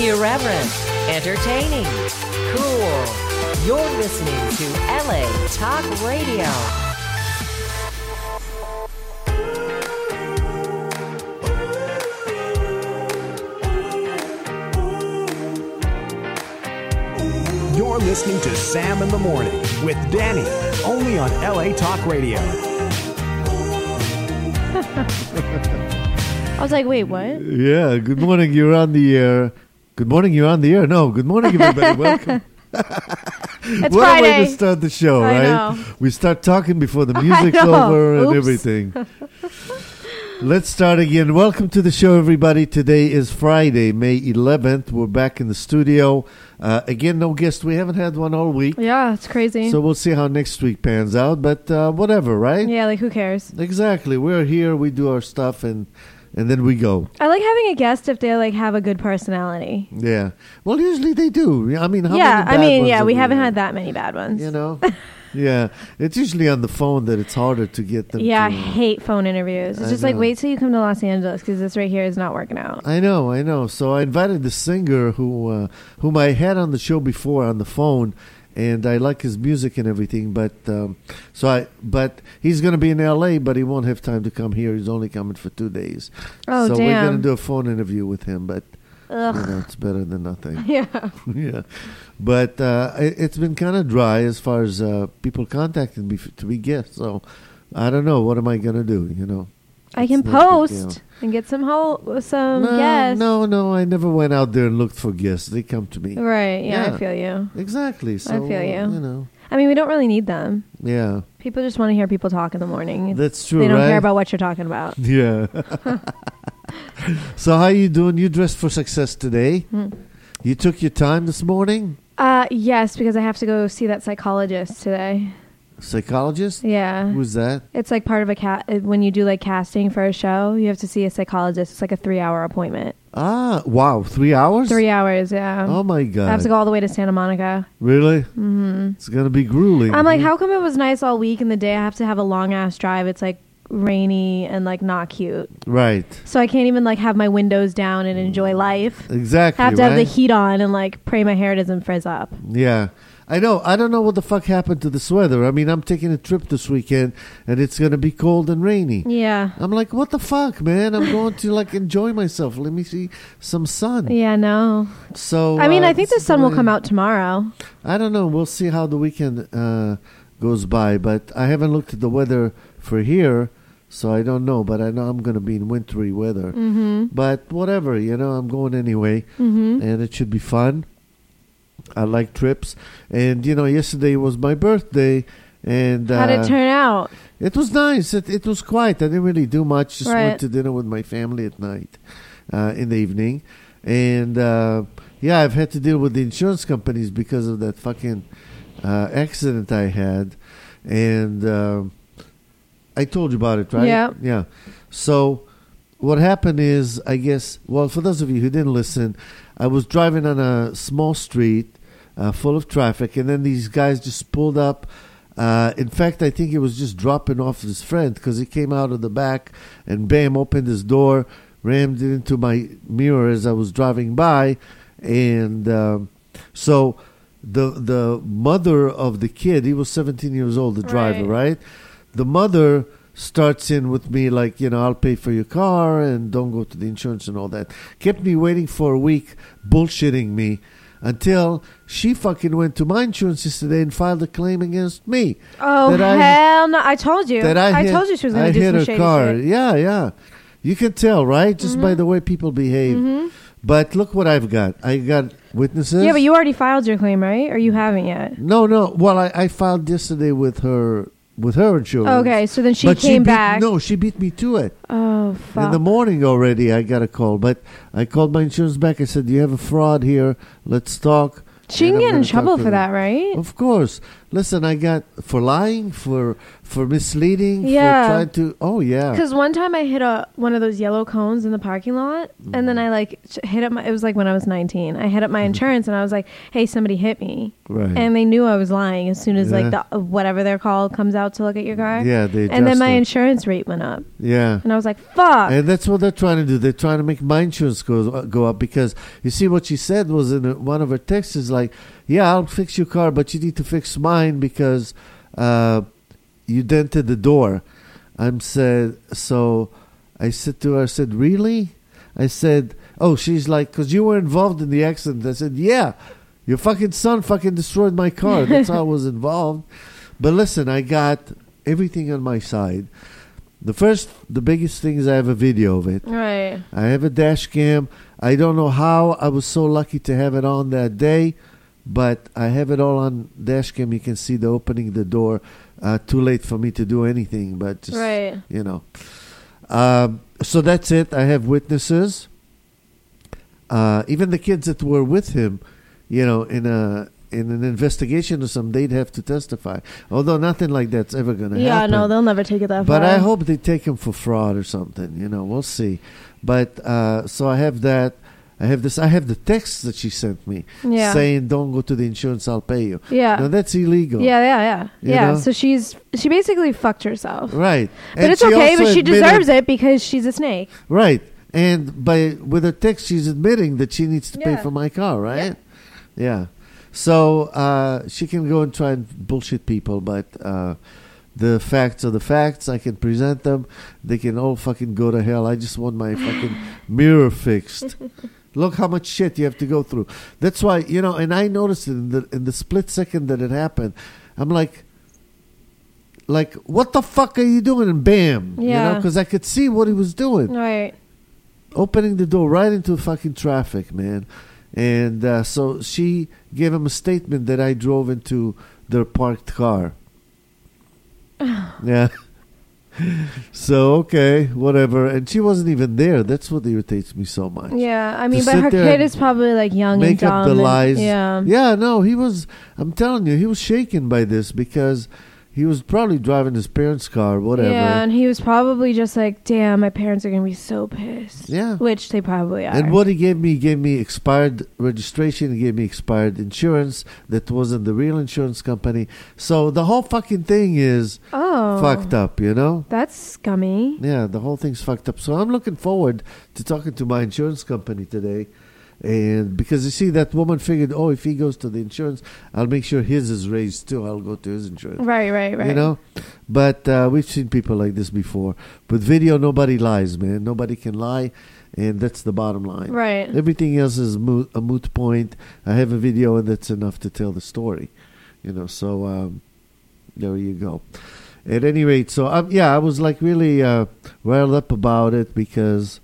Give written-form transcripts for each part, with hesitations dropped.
Irreverent, entertaining, cool. You're listening to LA Talk Radio. You're listening to Sam in the Morning with Danny, only on LA Talk Radio. I was like, wait, what? Yeah, good morning, you're on the air. Good morning, you're on the air. No, good morning, everybody. Welcome. It's What a way Friday. to start the show, I right? know. We start talking before the music's know. over and Oops. everything. Let's start again. Welcome to the show, everybody. Today is Friday, May 11th. We're back in the studio. Again, no guest. We haven't had one all week. Yeah, it's crazy. So we'll see how next week pans out. But whatever, right? Yeah, like who cares? Exactly. We're here. We do our stuff, and then we go. I like having a guest if they like have a good personality. Yeah. Well, usually they do. I mean, how Yeah, many bad ones we have haven't had that many bad ones. You know? Yeah. It's usually on the phone that it's harder to get them Yeah, I to... hate phone interviews. It's I just like, know. wait till you come to Los Angeles because this right here is not working out. I know. So I invited the singer whom I had on the show before on the phone, and I like his music and everything. But he's going to be in L.A., but he won't have time to come here. He's only coming for 2 days. Oh, so damn. we're going to do a phone interview with him, but Ugh. it's better than nothing. Yeah. Yeah, but it's been kind of dry as far as people contacting me to be guests. So I don't know. What am I going to do? I can It's no big deal. post and get some guests. No. I never went out there and looked for guests. They come to me. Right. Yeah, Yeah. I feel you. Exactly. So, feel you. You know. I mean, we don't really need them. Yeah, People just want to hear people talk in the morning. that's true. They don't right? care about what you're talking about. Yeah. So how you doing? You dressed for success today. You took your time this morning. Yes, because I have to go see that psychologist today. Psychologist? Yeah. Who's that? It's like part of a when you do like casting for a show, you have to see a psychologist. It's like a 3-hour appointment. Ah, wow. 3 hours? 3 hours, yeah. Oh my God. I have to go all the way to Santa Monica. Really? Mm-hmm. It's gonna be grueling. I'm like, how come it was nice all week and the day I have to have a long ass drive? It's like rainy and like not cute. Right. So I can't even like have my windows down and enjoy life. Exactly. I have to have the right? heat on and like pray my hair doesn't frizz up. Yeah. I know. I don't know what the fuck happened to this weather. I mean, I'm taking a trip this weekend, and it's going to be cold and rainy. Yeah. I'm like, what the fuck, man? I'm going to, like, enjoy myself. Let me see some sun. Yeah, no. So, I mean, I think this the is sun will way- come out tomorrow. I don't know. We'll see how the weekend goes by, but I haven't looked at the weather for here, so I don't know. But I know I'm going to be in wintry weather. Mm-hmm. But whatever, I'm going anyway, Mm-hmm. and it should be fun. I like trips. And, yesterday was my birthday. And How'd it turn out? it was nice. It was quiet. I didn't really do much. Just Right. went to dinner with my family at night, in the evening. And, I've had to deal with the insurance companies because of that fucking accident I had. And I told you about it, right? Yeah. Yeah. So what happened is, I guess, well, for those of you who didn't listen, I was driving on a small street full of traffic, and then these guys just pulled up. In fact, I think he was just dropping off his friend because he came out of the back and bam, opened his door, rammed it into my mirror as I was driving by. And so the mother of the kid, he was 17 years old, the driver, right? The mother starts in with me like, I'll pay for your car and don't go to the insurance and all that. Kept me waiting for a week, bullshitting me, until she fucking went to my insurance yesterday and filed a claim against me. Oh, hell no. I told you. I told you she was going to do some hit her shady car. shit. Yeah. You can tell, right? Just by the way people behave. Mm-hmm. But look what I've got. I got witnesses. Yeah, but you already filed your claim, right? Or you haven't yet? No. Well, I filed yesterday with her insurance. Okay, so then she But came beat, back. No, she beat me to it. Oh, fuck. In the morning already, I got a call. But I called my insurance back. I said, you have a fraud here. Let's talk. She And can I'm get in gonna trouble talk to for them. that, right? Of course. Listen, I got for lying, for misleading, Yeah. for trying to. Oh yeah. Because one time I hit one of those yellow cones in the parking lot, and then I like hit up it was like when I was 19. I hit up my insurance, and I was like, "Hey, somebody hit me," Right. and they knew I was lying as soon as like Yeah. the whatever they're called comes out to look at your car. Yeah, they. And then my adjusted. insurance rate went up, Yeah. and I was like, "Fuck." And that's what they're trying to do. They're trying to make my insurance go up because you see what she said was in one of her texts is like, yeah, I'll fix your car, but you need to fix mine because you dented the door. I said to her, I said, really? I said, oh, she's like, because you were involved in the accident. I said, yeah, your fucking son fucking destroyed my car. That's how I was involved. But listen, I got everything on my side. The biggest thing is I have a video of it. Right. I have a dash cam. I don't know how I was so lucky to have it on that day, but I have it all on dash cam. You can see the opening the door. Too late for me to do anything, but just, Right. you know. So that's it. I have witnesses. Even the kids that were with him, you know, in an investigation or something, they'd have to testify. Although nothing like that's ever going to Yeah, happen. no, they'll never take it that But far. I hope they take him for fraud or something. You know, we'll see. But so I have that. I have this. I have the text that she sent me Yeah. saying, "Don't go to the insurance. I'll pay you." Yeah. Now that's illegal. Yeah. You Yeah. know? So she basically fucked herself. Right. But And it's she okay, also but she admitted- deserves it because she's a snake. Right. And with her text, she's admitting that she needs to pay Yeah. for my car. Right. Yeah. So she can go and try and bullshit people, but the facts are the facts. I can present them. They can all fucking go to hell. I just want my fucking mirror fixed. Look how much shit you have to go through. That's why, you know, and I noticed it in the split second that it happened. I'm like, what the fuck are you doing? And bam. You Yeah. know, because I could see what he was doing. Right. Opening the door right into fucking traffic, man. And so she gave him a statement that I drove into their parked car. Yeah. So, okay, whatever. And she wasn't even there. That's what irritates me so much. Yeah, I mean, To but sit her there kid and is probably like young Make and up dumb. the and- lies. Yeah. Yeah, no, I'm telling you, he was shaken by this because he was probably driving his parents' car, whatever. Yeah, and he was probably just like, damn, my parents are going to be so pissed. Yeah. Which they probably are. And what he gave me expired registration. He gave me expired insurance that wasn't the real insurance company. So the whole fucking thing is fucked up, you know? That's scummy. Yeah, the whole thing's fucked up. So I'm looking forward to talking to my insurance company today. And because you see, that woman figured, if he goes to the insurance, I'll make sure his is raised too. I'll go to his insurance. Right. You know? But we've seen people like this before. With video, nobody lies, man. Nobody can lie. And that's the bottom line. Right. Everything else is a moot point. I have a video, and that's enough to tell the story. You know, so there you go. At any rate, so I was like really riled up about it because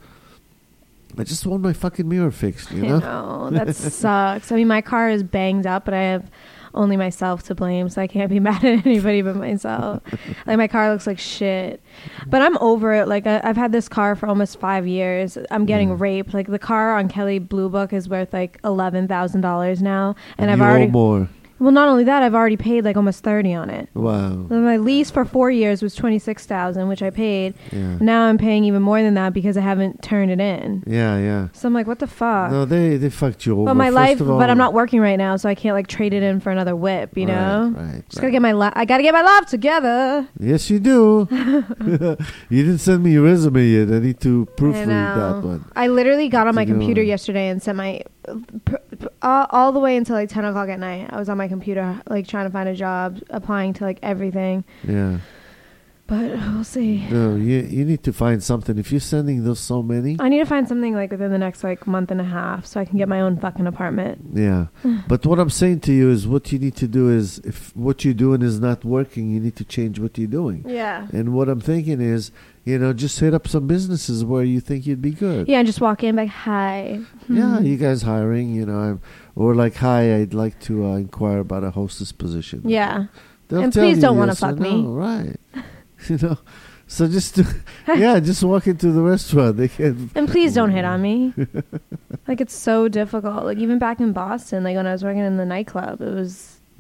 I just want my fucking mirror fixed, you know? I know. That sucks. I mean, my car is banged up, but I have only myself to blame, so I can't be mad at anybody but myself. Like, my car looks like shit. But I'm over it. Like, I've had this car for almost 5 years. I'm getting raped. Like, the car on Kelly Blue Book is worth, like, $11,000 now. And I've you already... owe more. Well, not only that, I've already paid, like, almost $30,000 on it. Wow. My lease for 4 years was $26,000, which I paid. Yeah. Now I'm paying even more than that because I haven't turned it in. Yeah. So I'm like, what the fuck? No, they fucked you over. But my First life, of all, but I'm not working right now, so I can't like trade it in for another whip, you know? Right. Just gotta get I gotta get my life together. Yes, you do. You didn't send me your resume yet. I need to I proofread know. that one. I literally got on my To go computer on. yesterday and sent my all the way until like 10 o'clock at night. I was on my computer like trying to find a job, applying to like everything. Yeah. But we'll see. No, you need to find something. If you're sending those so many, I need to find something like within the next like month and a half so I can get my own fucking apartment. yeah. But what I'm saying to you is what you need to do is if what you're doing is not working, you need to change what you're doing. Yeah. And what I'm thinking is, just hit up some businesses where you think you'd be good. Yeah, and just walk in like, hi. Yeah, you guys hiring, or like, hi, I'd like to inquire about a hostess position. Yeah. They'll And tell please you don't wanna yes or fuck me. no, right. So just just walk into the restaurant. They can. And please don't hit on me. Like, it's so difficult. Like, even back in Boston, like when I was working in the nightclub, it was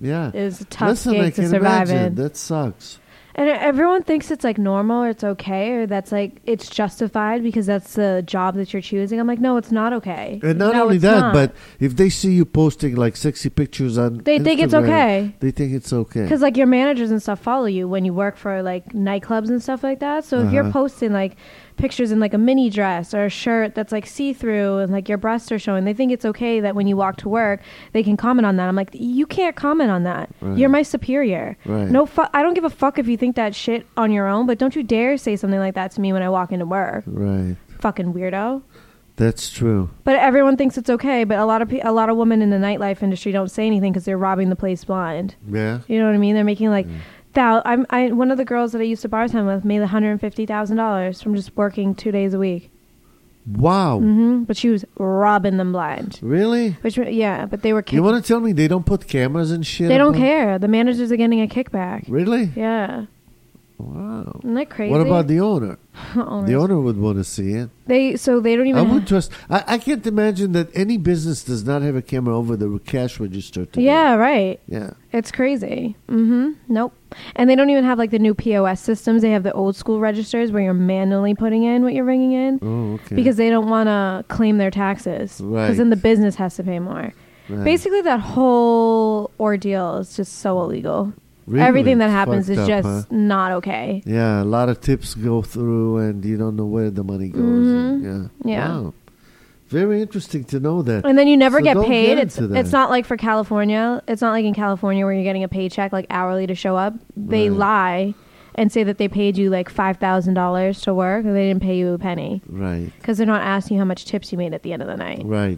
Yeah. is a tough Listen, I gig to can survive imagine. in. That sucks. And everyone thinks it's like normal or it's okay or that's like it's justified because that's the job that you're choosing. I'm like, no, it's not okay. And not No, only it's that, not. but if they see you posting like sexy pictures on They think it's Instagram, okay. They think it's okay. Because like your managers and stuff follow you when you work for like nightclubs and stuff like that. So if you're Uh-huh. posting like pictures in like a mini dress or a shirt that's like see-through and like your breasts are showing, they think it's okay that when you walk to work they can comment on that. I'm like, you can't comment on that. Right. You're my superior. Right. No, I don't give a fuck if you think that shit on your own, but don't you dare say something like that to me when I walk into work. Right. Fucking weirdo. That's true. But everyone thinks it's okay. But a lot of women in the nightlife industry don't say anything because they're robbing the place blind. Yeah. You know what I mean? They're making like one of the girls that I used to bartend with made $150,000 from just working 2 days a week. Wow. But she was robbing them blind. Really? Which yeah, but they were. You want to tell me they don't put cameras and shit? They don't up? care. The managers are getting a kickback. Really? Yeah. Wow. Isn't that crazy? What about the owner? Owners? The owner would want to see it. They don't I even. would trust. I can't imagine that any business does not have a camera over the cash register. Today. Yeah, right. Yeah. It's crazy. Nope. And they don't even have like the new POS systems. They have the old school registers where you're manually putting in what you're bringing in. Oh, okay. Because they don't want to claim their taxes. Right. Because then the business has to pay more. Right. Basically, that whole ordeal is just so illegal. Really? Everything that happens Fucked is up, just huh? not okay. Yeah, a lot of tips go through, and you don't know where the money goes. And, Yeah. Wow. Very interesting to know that. And then you never So get don't paid. get into that. It's not like for California. It's not like in California where you're getting a paycheck like hourly to show up. They Right. lie and say that they paid you like $5,000 to work and they didn't pay you a penny Right. because they're not asking you how much tips you made at the end of the night. Right.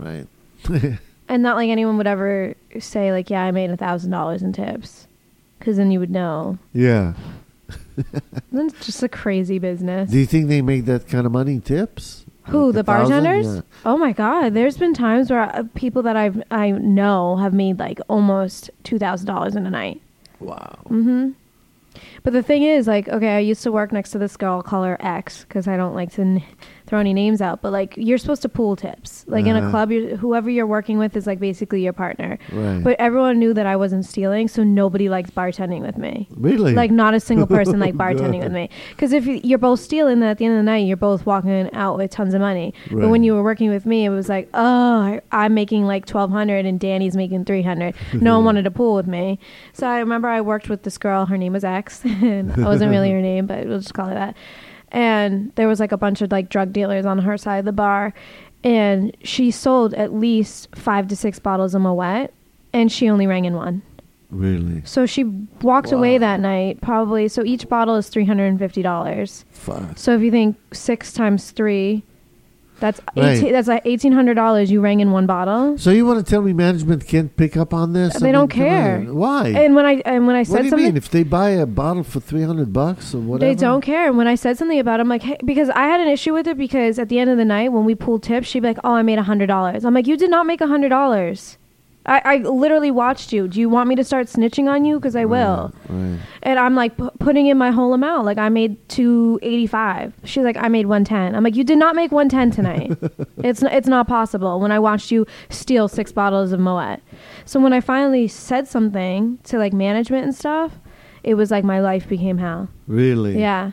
And not like anyone would ever say like, yeah, I made $1,000 in tips, because then you would know. Yeah. Then it's just a crazy business. Do you think they make that kind of money in tips? Who, Like the 1,000? bartenders? Yeah. Oh my God! There's been times where people that I know have made like almost $2,000 in a night. Wow. But the thing is, like, okay, I used to work next to this girl, I'll call her X, because I don't like to throw any names out. But like, you're supposed to pool tips. Like in a Uh-huh. club, whoever you're working with is like basically your partner. Right. But everyone knew that I wasn't stealing, so nobody likes bartending with me. Really? Like not a single person like Oh, bartending God. with me. Because if you're both stealing, then at the end of the night, you're both walking out with tons of money. But Right. when you were working with me, it was like, oh, I'm making like $1,200 and Danny's making $300. No one wanted to pool with me. So I remember I worked with this girl. Her name was X, and I wasn't really her name, but we'll just call her that. And there was like a bunch of like drug dealers on her side of the bar, and she sold at least 5 to 6 bottles of Moet, and she only rang in one. Really? So she walked away that night, probably. So each bottle is $350. Fuck. So if you think 6 times 3, that's Right. that's like $1,800 you rang in one bottle. So you want to tell me management can't pick up on this? They don't care. Why? And when I what said do you something, mean? If they buy a bottle for $300 or whatever, they don't care. And when I said something about it, I'm like, hey, because I had an issue with it, because at the end of the night when we pooled tips, she'd be like, oh, I made $100. I'm like, you did not make $100. I literally watched you. Do you want me to start snitching on you? Because I will. Right. And I'm like putting in my whole amount. Like I made $285. She's like, I made $110. I'm like, you did not make $110 tonight. It's not possible. When I watched you steal 6 bottles of Moet. So when I finally said something to like management and stuff, it was like my life became hell. Really? Yeah.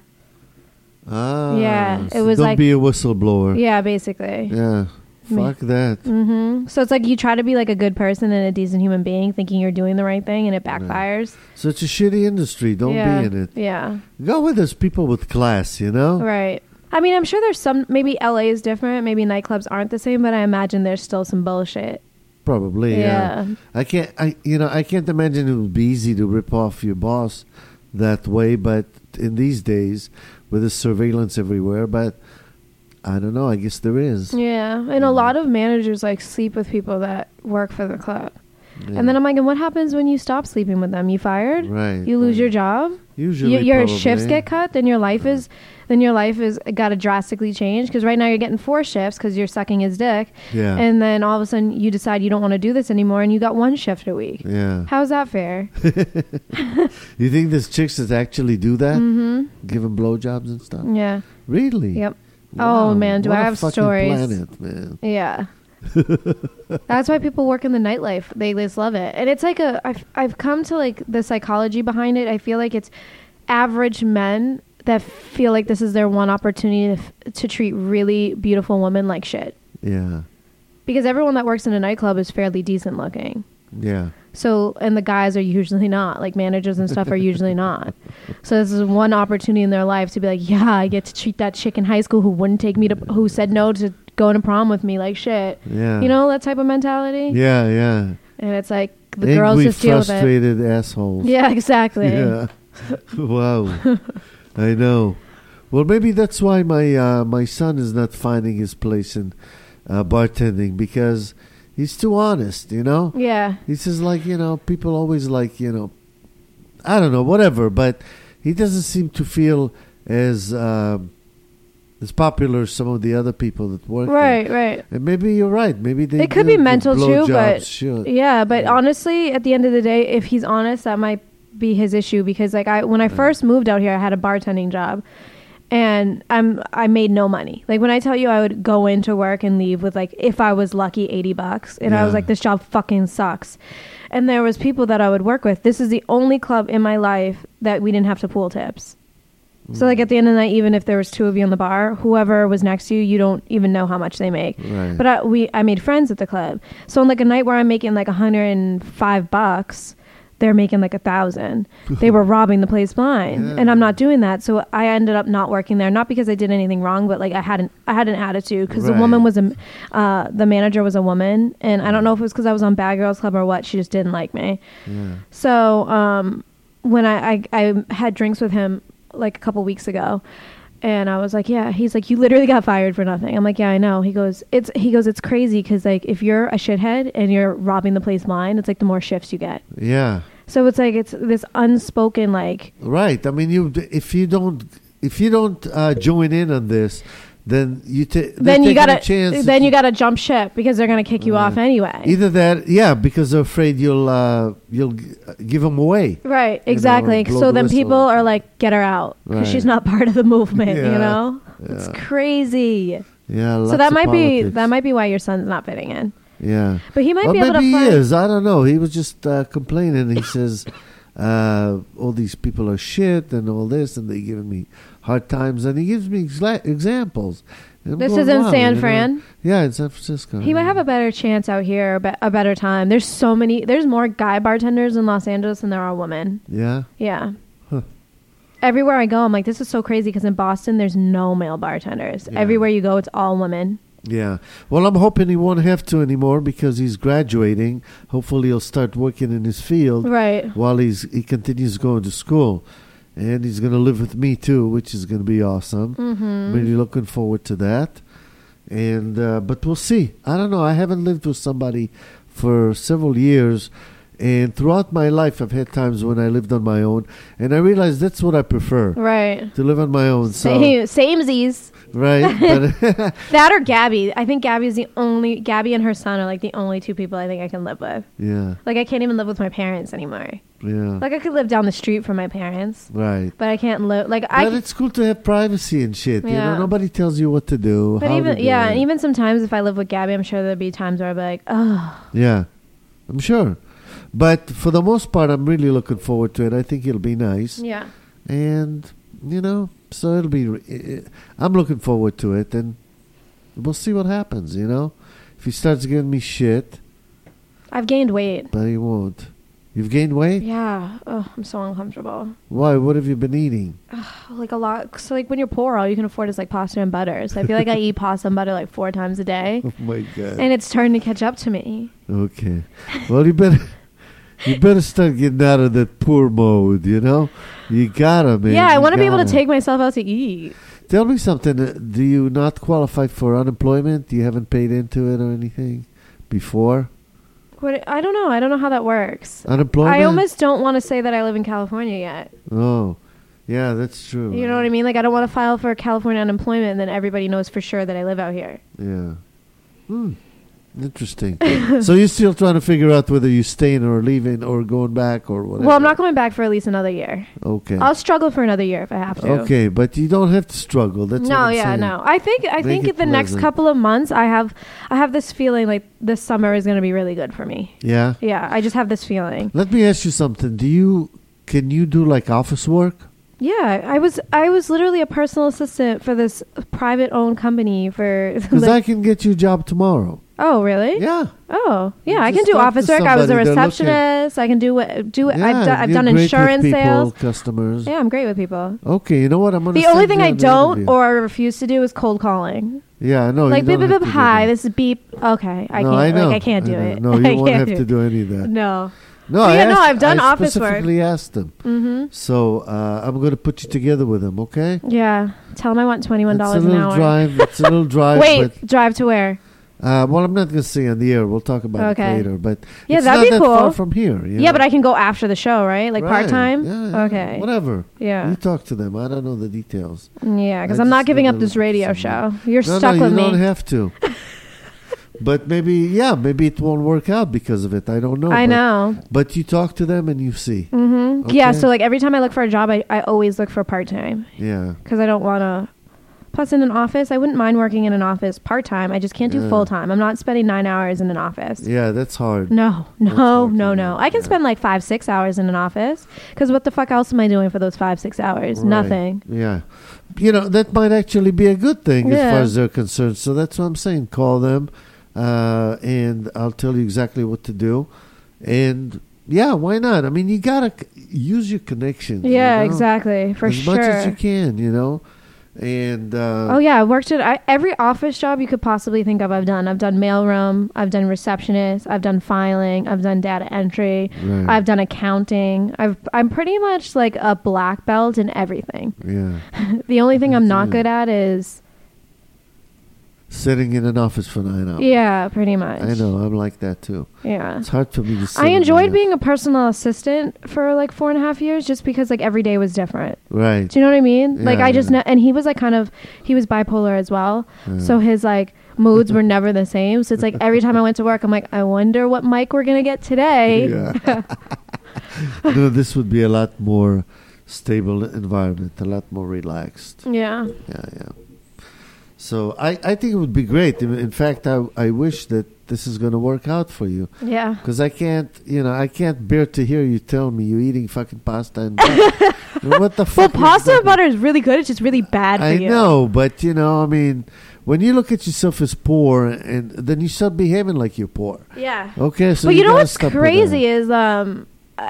Ah. Yeah, it so was don't like- be a whistleblower. Yeah, basically. Yeah. Fuck that. So it's like you try to be like a good person and a decent human being, thinking you're doing the right thing, and it backfires. So it's a shitty industry. Don't yeah. be in it. Yeah. Go with those people with class, you know? Right. I mean, I'm sure there's some. Maybe LA is different. Maybe nightclubs aren't the same, but I imagine there's still some bullshit. Probably, yeah. I can't imagine it would be easy to rip off your boss that way, but in these days with the surveillance everywhere, but I don't know, I guess there is. Yeah, and a lot of managers like sleep with people that work for the club. Yeah. And then I'm like, and what happens when you stop sleeping with them? You fired? Right. You lose right. your job? Usually your probably. shifts get cut, then your life is got to drastically change, because right now you're getting 4 shifts because you're sucking his dick. Yeah. And then all of a sudden you decide you don't want to do this anymore, and you got 1 shift a week. Yeah. How's that fair? You think there's chicks that actually do that? Mm-hmm. Give them blowjobs and stuff? Yeah. Really? Yep. Wow. Oh man, do What I a have fucking stories? planet, man. Yeah. That's why people work in the nightlife. They just love it. And it's like I've come to like the psychology behind it. I feel like it's average men that feel like this is their one opportunity to treat really beautiful women like shit. Yeah. Because everyone that works in a nightclub is fairly decent looking. Yeah. So, and the guys are usually not. Like, managers and stuff are usually not. So this is one opportunity in their life to be like, yeah, I get to treat that chick in high school who wouldn't take me to, who said no to going to prom with me like shit. Yeah. You know, that type of mentality? Yeah, yeah. And it's like, the girls just deal with it. Frustrated assholes. Yeah, exactly. Yeah. Wow. I know. Well, maybe that's why my son is not finding his place in bartending, because he's too honest, you know? Yeah. He says, like, you know, people always like, you know, I don't know, whatever, but he doesn't seem to feel as popular as some of the other people that work right, there. Right. And maybe you're right. Maybe they it could be mental too, but sure. Yeah, but honestly, at the end of the day, if he's honest, that might be his issue, because like when I first moved out here, I had a bartending job. And I made no money. Like, when I tell you I would go into work and leave with, like, if I was lucky, $80. And I was like, this job fucking sucks. And there was people that I would work with. This is the only club in my life that we didn't have to pool tips. So, like, at the end of the night, even if there was two of you in the bar, whoever was next to you, you don't even know how much they make. Right. But I made friends at the club. So on, like, a night where I'm making, like, $105, they're making like 1,000. They were robbing the place blind, and I'm not doing that. So I ended up not working there, not because I did anything wrong, but like I had an attitude, because the woman was the manager was a woman, and I don't know if it was because I was on Bad Girls Club or what. She just didn't like me. Yeah. So when I had drinks with him like a couple weeks ago, and I was like, yeah, he's like, you literally got fired for nothing. I'm like, yeah, I know. He goes, it's crazy, because like if you're a shithead and you're robbing the place blind, it's like the more shifts you get. Yeah. So it's like, it's this unspoken, like, right. I mean, if you don't join in on this, then you gotta jump ship, because they're gonna kick you off anyway. Either that, yeah, because they're afraid you'll give them away. Right. Exactly. So then people are like, get her out, because she's not part of the movement. You know, it's crazy. Yeah. So that might be why your son's not fitting in. Yeah. But he might be able to maybe find... he is. I don't know. He was just complaining. He says, all these people are shit and all this, and they're giving me hard times. And he gives me examples. This is in San Fran? Yeah, in San Francisco. He might have a better chance out here, a better time. There's more guy bartenders in Los Angeles than there are women. Yeah? Yeah. Huh. Everywhere I go, I'm like, this is so crazy, because in Boston, there's no male bartenders. Yeah. Everywhere you go, it's all women. Yeah. Well, I'm hoping he won't have to anymore, because he's graduating. Hopefully he'll start working in his field. Right. While he continues going to school. And he's going to live with me too, which is going to be awesome. Mm-hmm. Really looking forward to that. And but we'll see. I don't know. I haven't lived with somebody for several years. And throughout my life, I've had times when I lived on my own. And I realized that's what I prefer. Right. To live on my own. Samesies. Right. That or Gabby. I think Gabby and her son are like the only two people I think I can live with. Yeah. Like, I can't even live with my parents anymore. Yeah. Like, I could live down the street from my parents. Right. But I can't live... But it's cool to have privacy and shit. Yeah. You know, nobody tells you what to do. But even sometimes if I live with Gabby, I'm sure there'd be times where I'd be like, oh. Yeah. I'm sure. But for the most part, I'm really looking forward to it. I think it'll be nice. Yeah. And, you know, so it'll be... I'm looking forward to it, and we'll see what happens, you know? If he starts giving me shit... I've gained weight. But he won't. You've gained weight? Yeah. Oh, I'm so uncomfortable. Why? What have you been eating? Like a lot. So like when you're poor, all you can afford is like pasta and butter. So I feel like I eat pasta and butter like 4 times a day. Oh my God. And it's starting to catch up to me. Okay. Well, you better start getting out of that poor mode, you know? You gotta, man. Yeah, I want to be able to take myself out to eat. Tell me something. Do you not qualify for unemployment? You haven't paid into it or anything before? I don't know. I don't know how that works. Unemployment? I almost don't want to say that I live in California yet. Oh, yeah, that's true. You know what I mean? Like, I don't want to file for California unemployment and then everybody knows for sure that I live out here. Yeah. Interesting. So you're still trying to figure out whether you're staying or leaving or going back or whatever. Well, I'm not going back for at least another year. Okay. I'll struggle for another year if I have to. Okay, but you don't have to struggle. That's No, what I'm yeah, saying. no. I think it the next pleasant. couple of months I have this feeling like this summer is going to be really good for me. Yeah. Yeah, I just have this feeling. Let me ask you something. Can you do like office work? Yeah, I was literally a personal assistant for this private owned company for Because I can get you a job tomorrow. Oh, really? Yeah. Oh, yeah, You I can just do talk office to work. I was a somebody, they're looking- receptionist. I can do it. Yeah, I've you're done great with insurance people, sales. customers. Yeah, I'm great with people. Okay, you know what? I'm gonna. The only send thing you I an don't interview. or I refuse to do is cold calling. Yeah, no. Like you beep don't beep have beep. to do Hi, that. this is beep. Okay, I No, can't. I know. Like I can't do know. it. No, I you won't can't have to do any of that. No. No, But I yeah, no, asked- I've done I office work. specifically asked them. Mm-hmm. So I'm going to put you together with them, okay? Yeah. Tell them I want $21 It's a an little hour. drive. It's a little drive. Wait, drive to where? Well, I'm not going to say on the air. We'll talk about Okay. it later. But Yeah, it's that'd not be that cool. far from here. Yeah, but I can go after the show, right? Like part time. Yeah, Okay. Whatever. Yeah. You talk to them. I don't know the details. Yeah, because I I'm just not giving know up they're this looking radio for show. somebody. You're No, stuck no, with you me. don't have to. But maybe it won't work out because of it. I don't know. I but- know. But you talk to them and you see. Mm-hmm. Yeah, Okay. so like every time I look for a job, I always look for part time Yeah. because I don't want to. Plus, in an office, I wouldn't mind working in an office part time. I just can't do Yeah. full time. I'm not spending 9 hours in an office. Yeah, that's hard. No, That's hard to do, no. I can yeah. spend like 5-6 hours in an office because what the fuck else am I doing for those 5-6 hours? Right. Nothing. Yeah. That might actually be a good thing as Yeah. far as they're concerned. So that's what I'm saying. Call them and I'll tell you exactly what to do. And yeah, why not? I mean, you got to use your connections. Yeah, you know? exactly. For as sure. much as you can, And Oh yeah, I worked at every office job you could possibly think of. I've done mailroom, I've done receptionist, I've done filing, I've done data entry, Right. I've done accounting. I'm pretty much like a black belt in everything. yeah, The only thing I'm not Yeah. good at is sitting in an office for 9 hours. yeah, pretty much. I know. I'm like that too. Yeah. It's hard for me to sit I in enjoyed my- being a personal assistant for like 4.5 years just because like every day was different. Right. Do you know what I mean? Like Yeah, I just yeah. and he was like he was bipolar as well. Yeah. So his like moods were never the same. So it's like every time I went to work, I'm like, I wonder what mic we're gonna get today. Yeah. No, this would be a lot more stable environment, a lot more relaxed. Yeah. Yeah. So I think it would be great. In fact, I wish that this is going to work out for you. Yeah. Because I can't bear to hear you tell me you're eating fucking pasta and butter. What the Well, fuck? is pasta that? and butter is really good. It's just really bad for I you. know, but I mean, when you look at yourself as poor, and then you start behaving like you're poor. Yeah. Okay, so But you know gotta what's stop with crazy that. is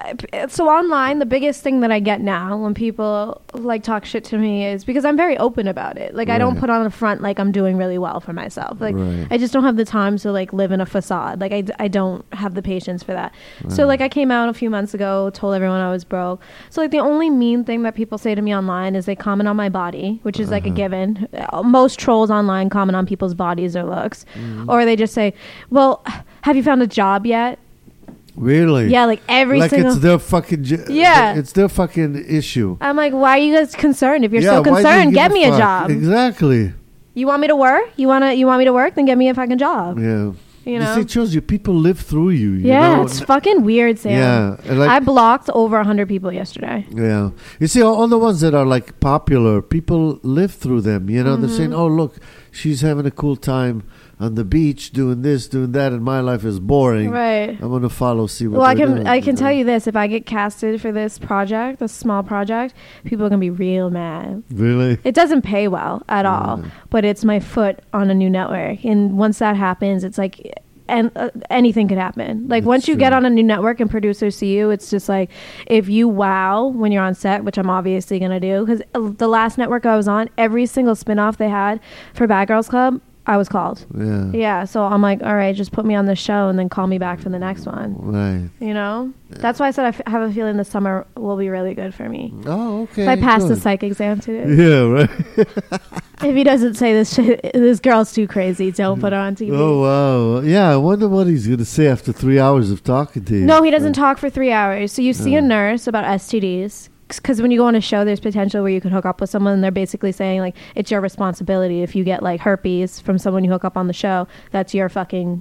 so online the biggest thing that I get now when people like talk shit to me is because I'm very open about it. Like I don't Right. put on a front like I'm doing really well for myself. Like Right. I just don't have the time to like live in a facade. Like I don't have the patience for that. So Right. like I came out a few months ago, told everyone I was broke. So like the only mean thing that people say to me online is they comment on my body, which is like a given. Most trolls online comment on people's bodies or looks. Mm-hmm. Or they just say, "Well, have you found a job yet?" Really? Yeah, like every like single. it's their fucking Yeah. it's their fucking issue. I'm like, why are you guys concerned? If you're Yeah, so why do you concerned, give get me a fuck? job. Exactly. You want me to work? You want me to work? Then get me a fucking job. Yeah. You know? see, it shows you people live through you. You Yeah, know? it's fucking weird, Sam. Yeah, and like- I blocked over 100 people yesterday. Yeah. You see, all the ones that are like popular, people live through them. They're Mm-hmm. saying, oh, look, she's having a cool time on the beach doing this, doing that, and my life is boring. Right. I'm going to follow, see what Well, I they're can doing, I can you tell know? you this: if I get casted for this project, this small project, people are gonna be real mad. Really? It doesn't pay well at all, but it's my foot on a new network, and once that happens, it's like. And anything could happen. Like That's once you get true. on a new network and producers see you, it's just like if you wow when you're on set, which I'm obviously gonna do, because the last network I was on, every single spinoff they had for Bad Girls Club, I was called. Yeah. Yeah, so I'm like, all right, just put me on the show and then call me back for the next one. Right. You know, that's why I said I have a feeling the summer will be really good for me. Oh, okay. If I pass the good. psych exam today. Yeah, right. If he doesn't say this girl's too crazy, don't put her on TV. Oh, wow. Yeah, I wonder what he's going to say after 3 hours of talking to you. No, he doesn't talk for 3 hours. So you see a nurse about STDs. Because when you go on a show, there's potential where you could hook up with someone. And they're basically saying, like, it's your responsibility. If you get, like, herpes from someone you hook up on the show, that's your fucking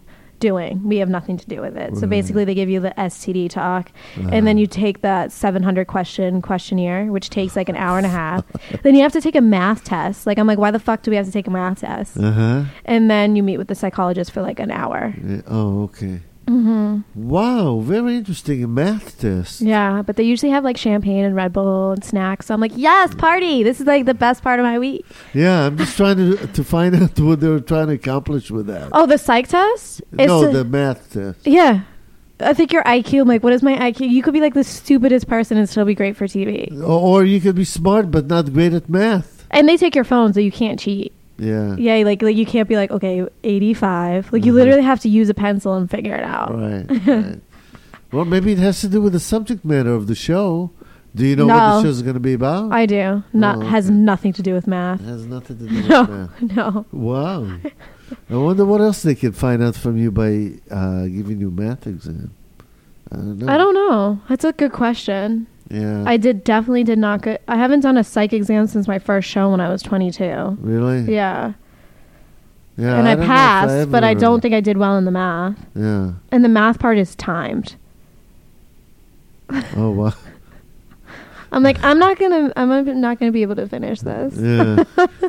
doing. We have nothing to do with it. So Right. basically they give you the STD talk, and then you take that 700 question questionnaire, which takes like an hour and a half. Then you have to take a math test. Like, I'm like, why the fuck do we have to take a math test? Uh-huh. And then you meet with the psychologist for like an hour. Yeah. Oh, okay. Wow, very interesting. A math test. Yeah, but they usually have like champagne and Red Bull and snacks. So I'm like, yes, party. This is like the best part of my week. Yeah, I'm just trying to find out what they were trying to accomplish with that. Oh, the psych test? No, the math test. Yeah. I think your IQ, I'm like, what is my IQ? You could be like the stupidest person and still be great for TV. Or you could be smart but not great at math. And they take your phone, so you can't cheat. Yeah. Yeah, like you can't be like, okay, 85. Like, you literally have to use a pencil and figure it out. Right. Right. Well, maybe it has to do with the subject matter of the show. Do you know what No. the show's going to be about? I do. Has okay. nothing to do with math. It has nothing to do with No, math. no. Wow. I wonder what else they can find out from you by giving you math exam. I don't know. I don't know. That's a good question. Yeah. I definitely did not get. I haven't done a psych exam since my first show when I was 22. Really? Yeah. Yeah. And I don't know if passed, ever but I don't remember. think I did well in the math. Yeah. And the math part is timed. Oh wow. I'm like, I'm not gonna be able to finish this. Yeah.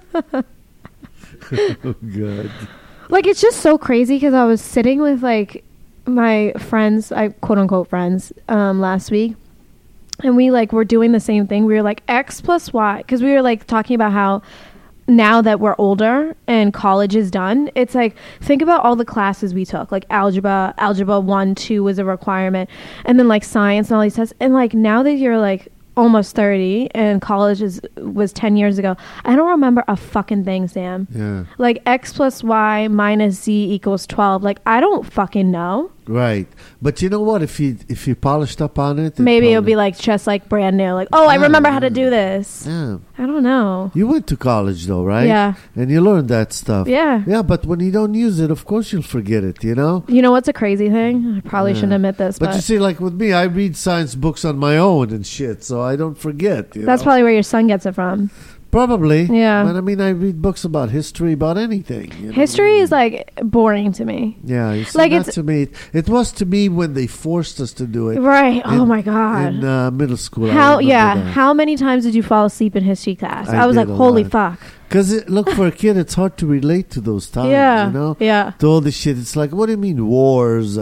Oh God. Like, it's just so crazy because I was sitting with like my friends, I quote unquote friends, last week, and we like were doing the same thing. We were like X plus Y, because we were like talking about how now that we're older and college is done, it's like, think about all the classes we took, like algebra 1, 2 was a requirement, and then like science and all these tests, and like now that you're like almost 30 and college was 10 years ago, I don't remember a fucking thing, Sam. Yeah. Like X plus Y minus Z equals 12. Like, I don't fucking know. Right. But you know what? If you polished up on it, Maybe it'll be like just like brand new. Like, oh, I remember how to do this. Yeah. I don't know. You went to college though, right? Yeah. And you learned that stuff. Yeah. Yeah, but when you don't use it, of course you'll forget it, you know? You know what's a crazy thing? I probably Yeah. shouldn't admit this, But but you see, like with me, I read science books on my own and shit, so I don't forget. You that's know? probably where your son gets it from. Probably. Yeah. But I mean, I read books about history, about anything. You know? History is like boring to me. Yeah, you see, like, not it's- to me. It was to me when they forced us to do it. Right. Oh In- my God. In middle school. How many times did you fall asleep in history class? I I was did like, a holy lot. fuck. Because, look, for a kid, it's hard to relate to those times, Yeah. you know? Yeah. To all this shit. It's like, what do you mean wars,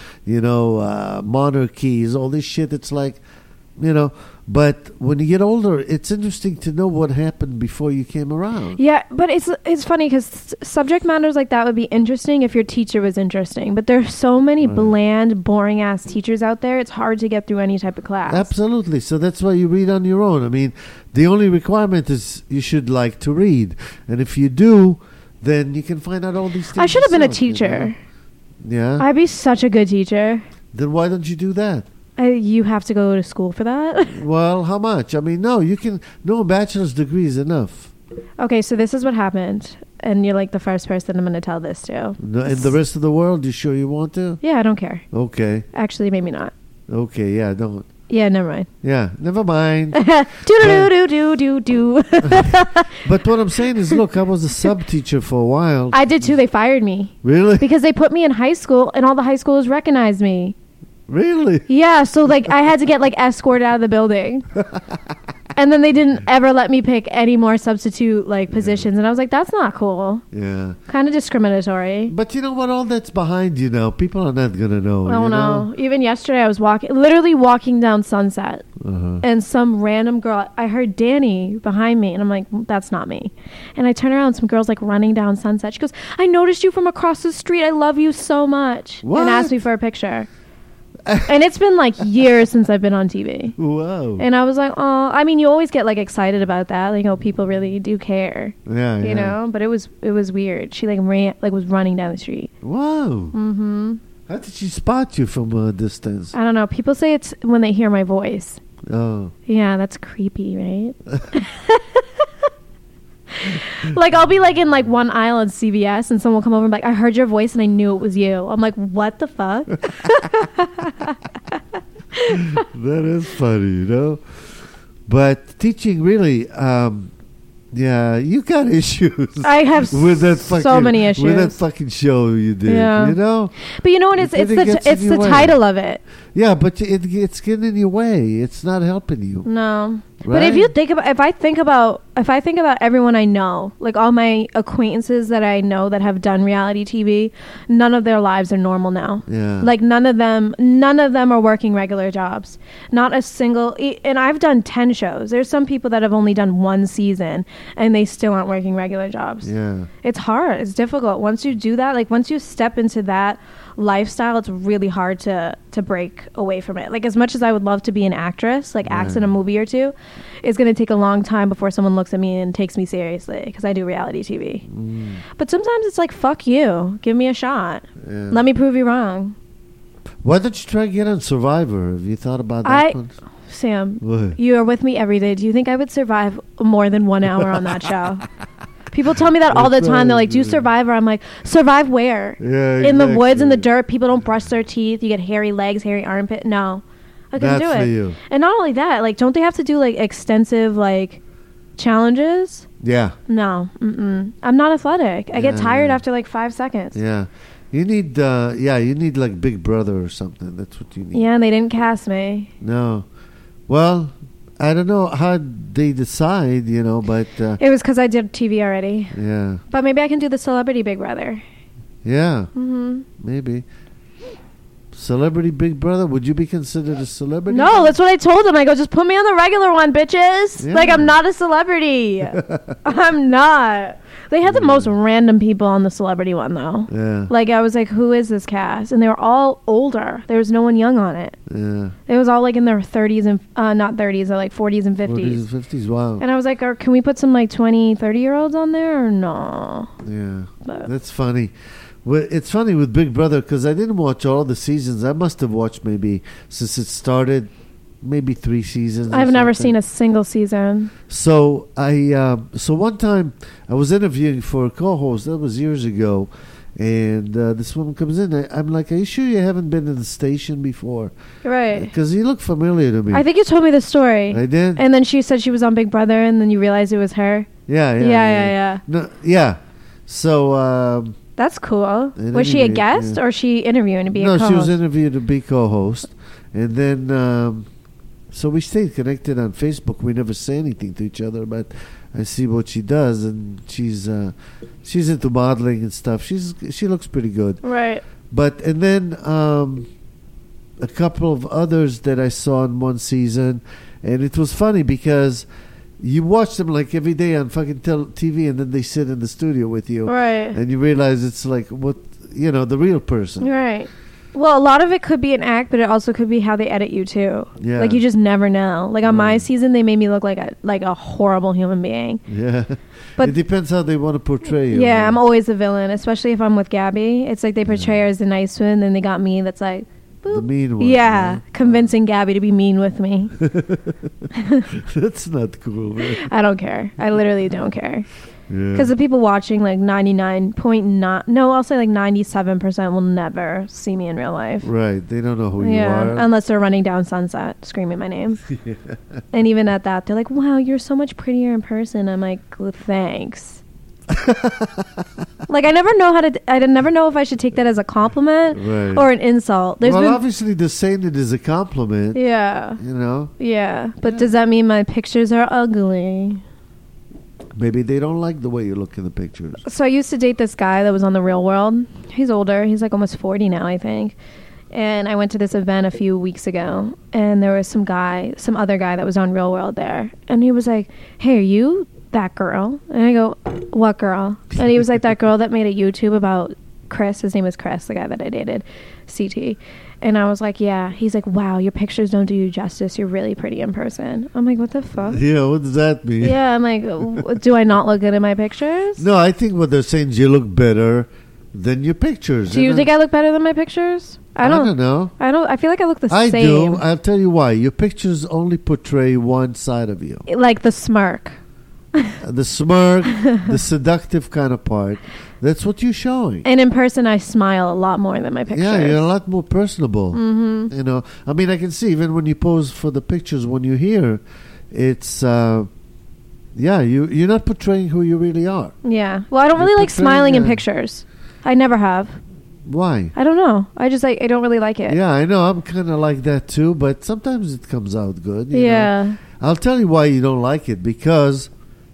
monarchies, all this shit? It's like, you know, but when you get older, it's interesting to know what happened before you came around. Yeah, but it's funny because subject matters like that would be interesting if your teacher was interesting. But there's so many Right. bland, boring ass teachers out there. It's hard to get through any type of class. Absolutely. So that's why you read on your own. I mean, the only requirement is you should like to read. And if you do, then you can find out all these things. I should have been a yourself, you teacher. know? Yeah? I'd be such a good teacher. Then why don't you do that? You have to go to school for that. Well, how much? I mean, no, you can. No, a bachelor's degree is enough. Okay, so this is what happened, and you're like the first person I'm going to tell this to. No, in the rest of the world, you sure you want to? Yeah, I don't care. Okay. Actually, maybe not. Okay, yeah, don't. Yeah, never mind. Yeah, never mind. Do do do do do do. But what I'm saying is, look, I was a sub teacher for a while. I did too. They fired me Really? because they put me in high school, and all the high schoolers recognized me. Really? Yeah, so like I had to get like escorted out of the building. And then they didn't ever let me pick any more substitute like positions, and I was like, that's not cool. Yeah. Kind of discriminatory. But you know what? All that's behind you now. People are not going to know. Oh you no. know? Even yesterday I was literally walking down Sunset, Uh-huh. and some random girl, I heard Danny behind me, and I'm like, that's not me. And I turn around, some girl's like running down Sunset. She goes, I noticed you from across the street. I love you so much. What? And asked me for a picture. And it's been like years since I've been on TV. Wow. And I was like, oh, I mean, you always get like excited about that. Like, oh, people really do care, Yeah, you know? But it was weird. She like was running down the street. Wow. Mm-hmm. How did she spot you from a distance? I don't know. People say it's when they hear my voice. Oh. Yeah, that's creepy, right? Like, I'll be like in like one aisle at CVS, and someone will come over and be like, I heard your voice and I knew it was you. I'm like, what the fuck? That is funny, you know? But teaching really, Yeah, you got issues. I have with that so many issues. With that fucking show you did, Yeah. you know? But you know what? It's the title of it. Yeah, but it's getting in your way. It's not helping you. No. Right? But if I think about everyone I know, like all my acquaintances that I know that have done reality TV, none of their lives are normal now. Yeah. Like none of them are working regular jobs. Not a single. And I've done 10 shows. There's some people that have only done one season and they still aren't working regular jobs. Yeah. It's hard. It's difficult. Once you do that, like once you step into that lifestyle, it's really hard to break away from it. Like as much as I would love to be an actress, like act in a movie or two, it's going to take a long time before someone looks at me and takes me seriously because I do reality TV. But sometimes it's like, fuck you, give me a shot. Yeah. Let me prove you wrong. Why don't you try to get on Survivor? Have you thought about that one? Sam, What? you are with me every day. Do you think I would survive more than 1 hour on that show? People tell me that all the time. They're like, do you Survivor? I'm like, survive where? Yeah, in the woods, in the exactly. dirt. People don't brush their teeth. You get hairy legs, hairy armpit. No, I couldn't That's do for it. you. And not only that, like, don't they have to do like extensive like challenges? Yeah. No, I'm not athletic. I get Yeah, tired yeah. after like 5 seconds. Yeah. You need you need like Big Brother or something. That's what you need. Yeah, and they didn't cast me. No. Well, I don't know how they decide, you know, but It was because I did TV already. yeah. But maybe I can do the Celebrity Big Brother. Yeah. Mm-hmm. Maybe. Celebrity Big Brother? Would you be considered a celebrity? No, that's what I told them. I go, just put me on the regular one, bitches. Yeah. Like, I'm not a celebrity. I'm not. They had the most random people on the celebrity one, though. Yeah. Like, I was like, who is this cast? And they were all older. There was no one young on it. Yeah. It was all, like, in their 30s and, not 30s, they're like 40s and 50s. 40s and 50s, wow. And I was like, can we put some, like, 20, 30-year-olds on there or no? Yeah. But That's funny. Well, it's funny with Big Brother because I didn't watch all the seasons. I must have watched maybe since it started, maybe 3 seasons. or I've never something. seen a single season. So so one time I was interviewing for a co-host. That was years ago, and this woman comes in. I'm like, "Are you sure you haven't been in the station before?" Right. Because you look familiar to me. I think you told me the story. I did. And then she said she was on Big Brother, and then you realized it was her. Yeah. Yeah. No, yeah. So That's cool. At Was she any a rate, guest yeah. or she interviewing to be a no, co-host? she was interviewed to be co-host, and then so we stayed connected on Facebook. We never say anything to each other, but I see what she does, and she's into modeling and stuff. She looks pretty good. Right. But and then a couple of others that I saw in one season, and it was funny because you watch them like every day on fucking TV, and then they sit in the studio with you, Right. and you realize it's like the real person. Right. Well, a lot of it could be an act, but it also could be how they edit you too. Yeah. Like you just never know. Like on my Right. season, they made me look like a horrible human being. Yeah, But- it depends how they want to portray you. Yeah, man. I'm always the villain, especially if I'm with Gabby. It's like they portray her as the nice one, and then they got me that's like, the boop. mean one. Yeah, convincing Gabby to be mean with me. That's not cool, man. I don't care. I literally don't care. Yeah. Because the people watching, like 99.9, no, I'll say like 97% will never see me in real life. Right, they don't know who you Yeah, are. unless they're running down Sunset screaming my name. And even at that, they're like, wow, you're so much prettier in person. I'm like, well, thanks. Like, I never know if I should take that as a compliment Right. or an insult. Well, obviously, they're saying it is a compliment. Yeah. You know, Yeah. But does that mean my pictures are ugly? maybe they don't like the way you look in the pictures. So I used to date this guy that was on The Real World. He's older. He's like almost 40 now, I think. And I went to this event a few weeks ago, and there was some other guy that was on Real World there. And he was like, hey, are you that girl? And I go, what girl? And he was like, that girl that made a YouTube about Chris. His name is Chris, the guy that I dated, CT. And I was like, yeah. He's like, wow, your pictures don't do you justice. You're really pretty in person. I'm like, what the fuck? Yeah, what does that mean? Yeah, I'm like, do I not look good in my pictures? No, I think what they're saying is you look better than your pictures. Do you think I look better than my pictures? I don't know. I feel like I look the I same. do. I'll tell you why. Your pictures only portray one side of you. Like the smirk. The smirk, the seductive kind of part. That's what you're showing. And in person, I smile a lot more than my pictures. Yeah, you're a lot more personable. Mm-hmm. You know, I mean, I can see even when you pose for the pictures, when you're here, it's Yeah, you're not portraying who you really are. Yeah. Well, I don't You're really like portraying, smiling in pictures. I never have. Why? I don't know. I just like I don't really like it. Yeah, I know. I'm kind of like that too, but sometimes it comes out good. You know? Yeah. I'll tell you why you don't like it, because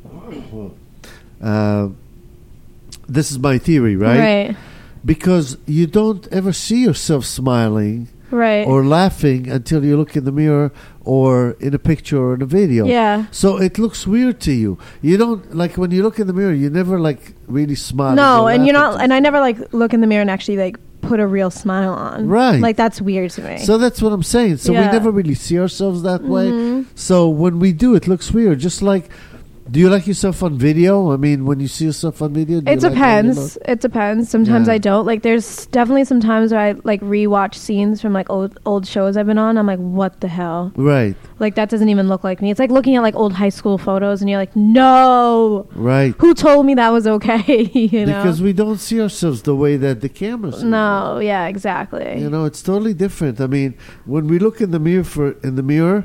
this is my theory, right? Right. Because you don't ever see yourself smiling Right. or laughing until you look in the mirror or in a picture or in a video. Yeah. So it looks weird to you. You don't, like, when you look in the mirror, you never, like, really smile. No, or and laugh you're not, at and I never like look in the mirror and actually like put a real smile on. Right. Like that's weird to me. So that's what I'm saying. So we Yeah. never really see ourselves that way. Mhm. So when we do, it looks weird. Just like, do you like yourself on video? I mean, when you see yourself on video, do It you like how you depends. It depends. Sometimes Yeah. I don't. Like there's definitely some times where I like rewatch scenes from like old shows I've been on. I'm like, what the hell? look? Right, Like that doesn't even look like me. It's like looking at like old high school photos and you're like, no. right. Who told me that was okay? You know? Because we don't see ourselves the way that the camera sees. No, yeah, exactly. You know, it's totally different. I mean, when we look in the mirror,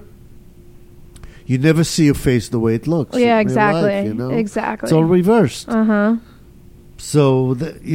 you never see your face the way it looks. in Yeah, real exactly. life, you know? Exactly. It's all reversed. Uh-huh. So,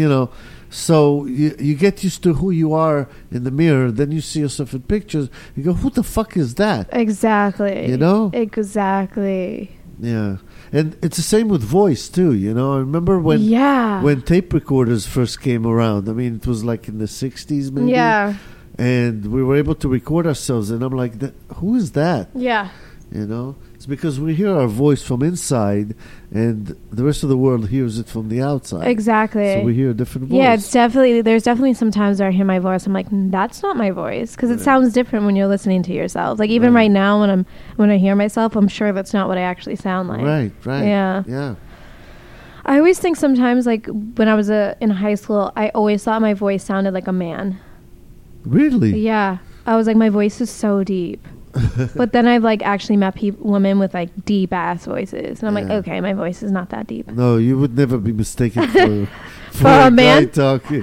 so you get used to who you are in the mirror, then you see yourself in pictures, you go, who the fuck is that? Exactly. You know? Exactly. Yeah. And it's the same with voice, too, you know? I remember when tape recorders first came around. I mean, it was like in the 60s, maybe. Yeah. And we were able to record ourselves, and I'm like, who is that? Yeah. You know, it's because we hear our voice from inside, and the rest of the world hears it from the outside. Exactly. So we hear a different voice. Yeah, there's definitely some times where I hear my voice, I'm like, that's not my voice, because it sounds different when you're listening to yourself. Like even right now, when I hear myself, I'm sure that's not what I actually sound like. Right. Yeah. Yeah. I always think sometimes, like when I was in high school, I always thought my voice sounded like a man. Really? Yeah, I was like, my voice is so deep. But then I've like actually met women with like deep ass voices, and I'm like, Yeah. okay, my voice is not that deep. No, you would never be mistaken for For a guy man? talking.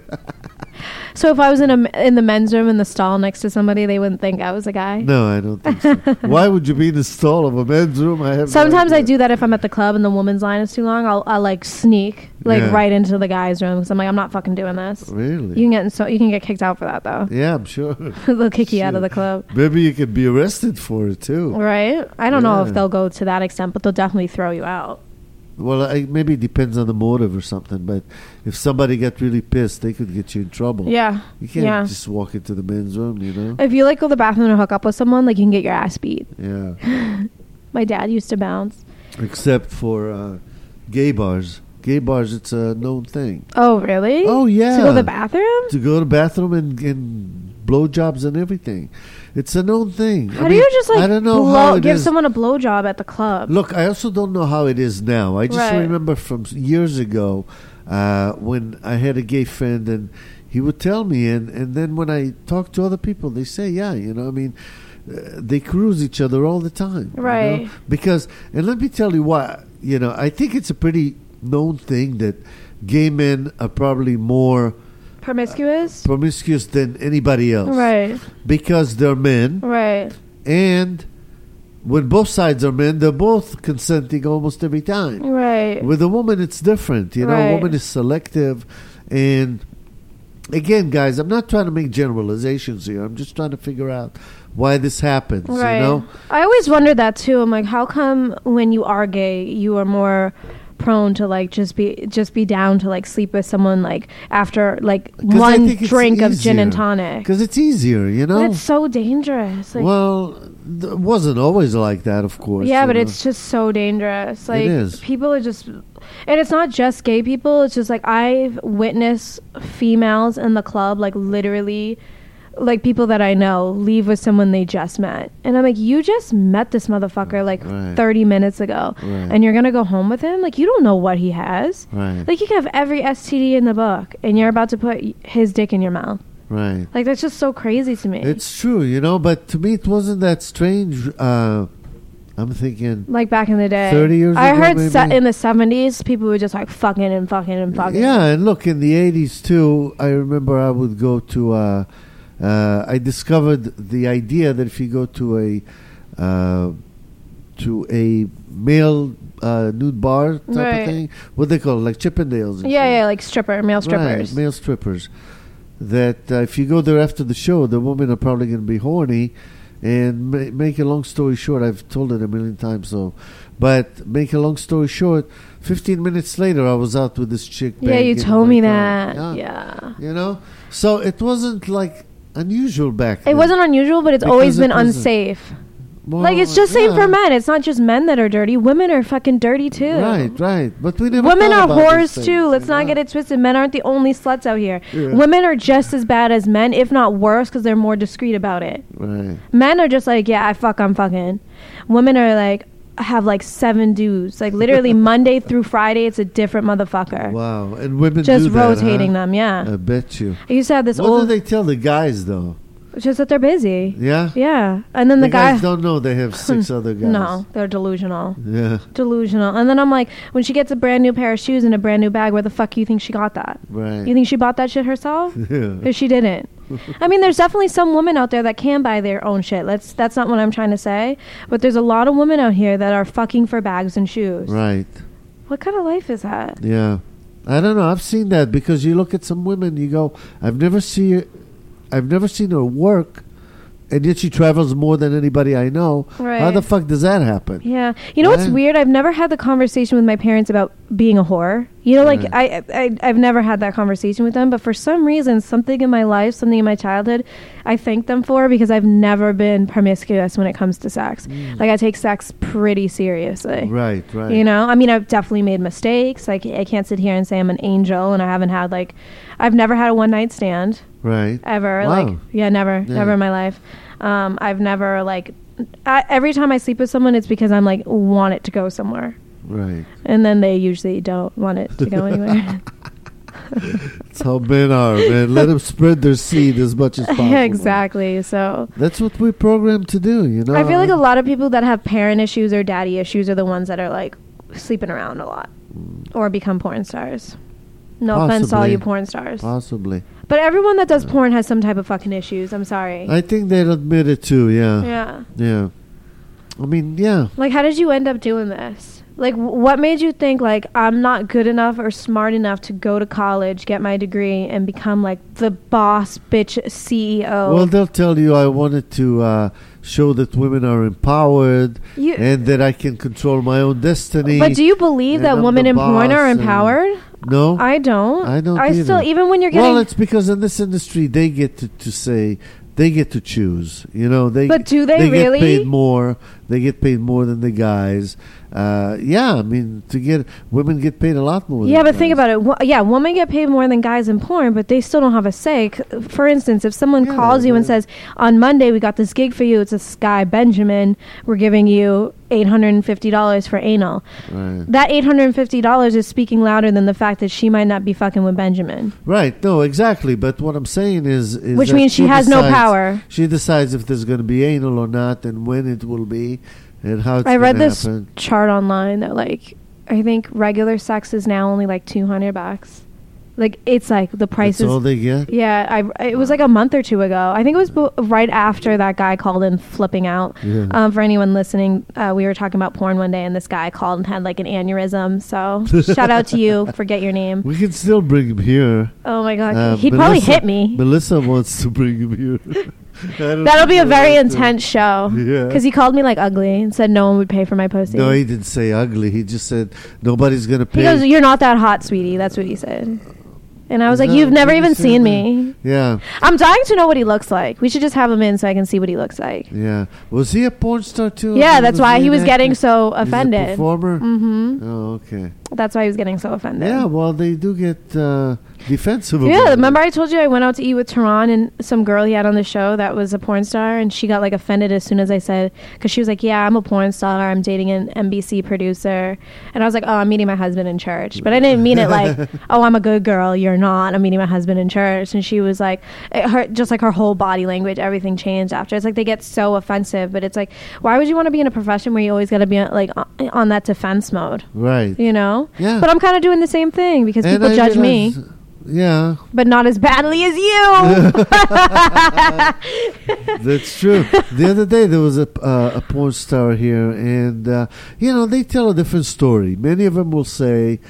So if I was in the men's room in the stall next to somebody, they wouldn't think I was a guy. No, I don't think so. Why would you be in the stall of a men's room? I have. Sometimes no I idea. do that if I'm at the club and the woman's line is too long. I'll like sneak Yeah. right into the guy's room because I'm like, I'm not fucking doing this. Really? You can get kicked out for that though. Yeah, I'm sure. They'll kick you out of Shit. the club. Maybe you could be arrested for it too. Right? I don't know Yeah. if they'll go to that extent, but they'll definitely throw you out. Well, maybe it depends on the motive or something. But if somebody got really pissed, they could get you in trouble. Yeah. You can't Yeah. just walk into the men's room, you know? If you like go to the bathroom and hook up with someone, like you can get your ass beat. Yeah. My dad used to bounce. Except for gay bars. Gay bars, it's a known thing. Oh, really? Oh, yeah. To go to the bathroom? To go to the bathroom and blowjobs and everything. It's a known thing. How do you just like I don't know how it give is. someone a blowjob at the club? Look, I also don't know how it is now. I just Right. remember from years ago when I had a gay friend and he would tell me, and then when I talk to other people, they say, yeah, you know, I mean, they cruise each other all the time. you know? Right. Because, and let me tell you why, you know, I think it's a pretty known thing that gay men are probably more Promiscuous? promiscuous than anybody else. Right. Because they're men, Right. and when both sides are men, they're both consenting almost every time. Right. With a woman, it's different. You know, Right. a woman is selective. And again, guys, I'm not trying to make generalizations here. I'm just trying to figure out why this happens, Right. you know? I always wondered that too. I'm like, how come when you are gay, you are more prone to like just be down to like sleep with someone like after like 'Cause I one think it's drink of gin and easier. tonic? Because it's easier, you know? But it's so dangerous. Like, Well, it wasn't always like that, of course. yeah, you but know? it's just so dangerous. Like is. people are just, and it's not just gay people. It's just like I've witnessed females in the club, like literally, like people that I know leave with someone they just met, and I'm like, you just met this motherfucker like Right. 30 minutes ago, Right. and you're gonna go home with him? Like you don't know what he has. Right. Like you can have every STD in the book, and you're about to put his dick in your mouth. Right. Like that's just so crazy to me. It's true, you know, but to me it wasn't that strange. I'm thinking, Like back in the day, 30 years I ago, heard maybe? in the 70s, people were just like fucking and fucking and fucking. yeah, and look, in the 80s too, I remember I would go to, I discovered the idea that if you go to a male nude bar type Right. of thing. What they call it, like Chippendales. and Yeah, shit. yeah, like male strippers. Right, male strippers. That if you go there after the show, the women are probably going to be horny. And make a long story short, I've told it a million times, but make a long story short, 15 minutes later, I was out with this chick. Yeah, you banging told in me my that. car. Yeah. You know? So it wasn't like unusual back then. It wasn't unusual, but it's Because always been it wasn't. unsafe. Well, Like, it's just same yeah. for men. It's not just men that are dirty. Women are fucking dirty, too. Right. But we never Women thought are about these whores, things, too. Let's you not know? get it twisted. Men aren't the only sluts out here. Yeah. Women are just as bad as men, if not worse, because they're more discreet about it. Right. Men are just like, yeah, I'm fucking. Women are like, have like 7 dudes. Like, literally Monday through Friday, it's a different motherfucker. Wow. And women Just do that, rotating huh? them, yeah. I bet you. I used to have this What do old. they tell the guys, though? Just that they're busy. Yeah? Yeah. And then the guy. guys don't know they have 6 other guys. No, they're delusional. Yeah. Delusional. And then I'm like, when she gets a brand new pair of shoes and a brand new bag, where the fuck do you think she got that? Right. You think she bought that shit herself? Yeah. Or she didn't? I mean, there's definitely some women out there that can buy their own shit. That's not what I'm trying to say. But there's a lot of women out here that are fucking for bags and shoes. Right. What kind of life is that? Yeah. I don't know. I've seen that because you look at some women, you go, I've never seen her work, and yet she travels more than anybody I know. Right. How the fuck does that happen? Yeah. You know what's Right. weird? I've never had the conversation with my parents about being a whore. You know, like Right. I've never had that conversation with them, but for some reason, something in my life, something in my childhood, I thank them for because I've never been promiscuous when it comes to sex. Like, I take sex pretty seriously. Right. You know, I mean, I've definitely made mistakes. Like, I can't sit here and say I'm an angel, and I haven't had I've never had a one night stand Right. ever. Wow. Like, yeah, never in my life. I've never every time I sleep with someone, it's because I'm like want it to go somewhere, Right. and then they usually don't want it to go anywhere. That's how men are, man. Let them spread their seed as much as possible. Yeah, exactly. So That's what we're programmed to do, you know? I feel like a lot of people that have parent issues or daddy issues are the ones that are like sleeping around a lot or become porn stars. No offense to all Possibly. you porn stars. Possibly. But everyone that does porn has some type of fucking issues. I'm sorry. I think they'll admit it too, yeah. Yeah. Yeah. I mean, yeah. Like, how did you end up doing this? Like, what made you think, like, I'm not good enough or smart enough to go to college, get my degree, and become, like, the boss bitch CEO? Well, they'll tell you I wanted to show that women are empowered You- and that I can control my own destiny. But do you believe and that I'm women the in porn boss are and- empowered? No. I don't. I don't I still, either. even when you're getting... Well, it's because in this industry they get to say, they get to choose. You know, But do they really? get paid more. They get paid more than the guys. Yeah, I mean, women get paid a lot more. Yeah, than but think guys. about it. Yeah, women get paid more than guys in porn, but they still don't have a say. For instance, if someone Yeah, calls you and but- says, on Monday we got this gig for you, it's a Sky Benjamin, we're giving you $850 for anal. Right. That $850 is speaking louder than the fact that she might not be fucking with Benjamin. Right. No, exactly. But what I'm saying is Which that means she has no power. She decides if there's going to be anal or not, and when it will be, and how it's I read gonna this happen. chart online that, like, I think regular sex is now only like $200. Like, it's like the price That's is... all they get. Yeah, it was like a month or two ago. I think it was right after that guy called in flipping out. Yeah. For anyone listening, we were talking about porn one day, and this guy called and had like an aneurysm. So shout out to you. Forget your name. We can still bring him here. Oh my god, he'd probably hit me. Melissa wants to bring him here. That'll be a very intense show. Yeah. Because he called me like ugly and said no one would pay for my pussy. No, he didn't say ugly. He just said nobody's going to pay. He goes, "You're not that hot, sweetie." That's what he said. And I was like, No, "You've never he even said seen that. me." Yeah, I'm dying to know what he looks like. We should just have him in so I can see what he looks like. yeah. Was he a porn star too? Yeah, that's why he an was getting actor? so He's a offended. performer? Mm-hmm. Oh, okay. That's why he was getting so offended. Yeah, well, they do get defensive about Yeah, it. remember I told you I went out to eat with Tehran and some girl he had on the show that was a porn star, and she got like offended as soon as I said, because she was like, "Yeah, I'm a porn star. I'm dating an NBC producer," and I was like, "Oh, I'm meeting my husband in church," but I didn't mean it like, "Oh, I'm a good girl. You're not. I'm meeting my husband in church," and she was like, just like her whole body language, everything changed after. It's like they get so offensive, but it's like, why would you want to be in a profession where you always got to be like on that defense mode? Right. You know? Yeah. But I'm kind of doing the same thing because And people I judge me. realize- Yeah, but not as badly as you. that's true. The other day there was a porn star here, and they tell a different story. Many of them will say,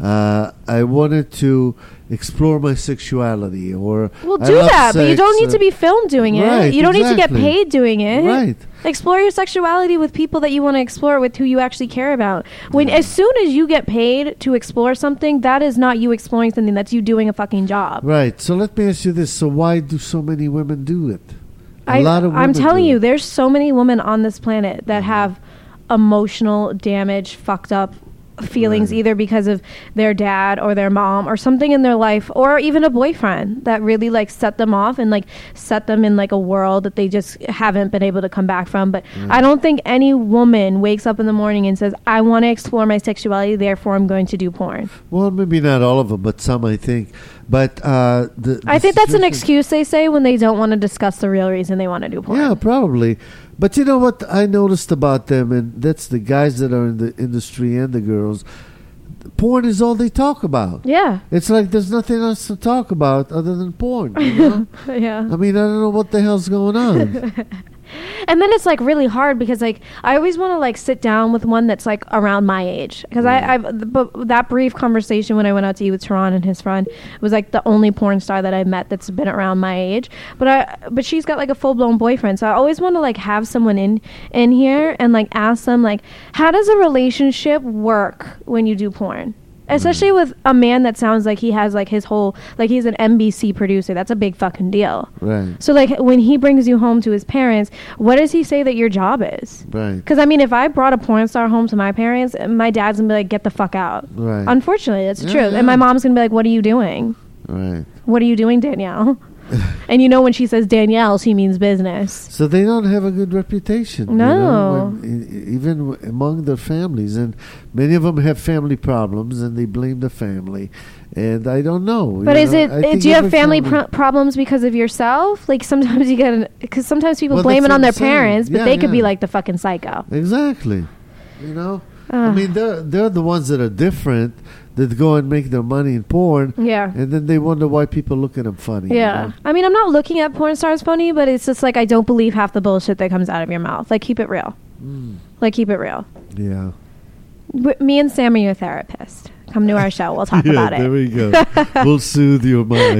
"I wanted to explore my sexuality," or Well, "I do love that, but you sex," don't need to be filmed doing it. Right, You don't need to get exactly. paid doing it. Right. Explore your sexuality with people that you want to explore with, who you actually care about. As soon as you get paid to explore something, that is not you exploring something. That's you doing a fucking job. Right. So let me ask you this: so why do so many women do it? A lot of women I'm telling do you, it. there's so many women on this planet that have emotional damage, fucked up feelings, Right. either because of their dad or their mom or something in their life, or even a boyfriend that really like set them off and like set them in like a world that they just haven't been able to come back from. But I don't think any woman wakes up in the morning and says, I want to explore my sexuality, therefore I'm going to do porn. Well, maybe not all of them, but some, I think. But I think that's an excuse they say when they don't want to discuss the real reason they want to do porn. Yeah, probably. But you know what I noticed about them, and that's the guys that are in the industry and the girls. Porn is all they talk about. Yeah. It's like there's nothing else to talk about other than porn. You know? Yeah. I mean, I don't know what the hell's going on. And then it's like really hard because like I always want to like sit down with one that's like around my age, because but that brief conversation when I went out to eat with Tehran and his friend was like the only porn star that I met that's been around my age. But she's got like a full blown boyfriend, so I always want to like have someone in here and like ask them like, how does a relationship work when you do porn? Especially with a man that sounds like he has like his whole, like he's an NBC producer. That's a big fucking deal. Right. So like when he brings you home to his parents, what does he say that your job is? Right. Because I mean, if I brought a porn star home to my parents, my dad's gonna be like, get the fuck out. Right. Unfortunately, that's the Yeah, truth. yeah. And my mom's gonna be like, what are you doing? Right. What are you doing, Danielle? And you know when she says Danielle, she means business. So they don't have a good reputation. No. You know, even among their families. And many of them have family problems, and they blame the family. And I don't know. But is I think do you have every family problems because of yourself? Like sometimes you get, because sometimes people Well, blame that's it on what their I'm saying. parents, but Yeah, they could be yeah. like the fucking psycho. Exactly. You know? I mean, they're the ones that are different, that go and make their money in porn. Yeah. And then they wonder why people look at them funny. Yeah. You know? I mean, I'm not looking at porn stars funny, but it's just like I don't believe half the bullshit that comes out of your mouth. Like, keep it real. Like, keep it real. Yeah. Me and Sam are your therapist. Come to our show. We'll talk about There it. we go. We'll soothe your mind.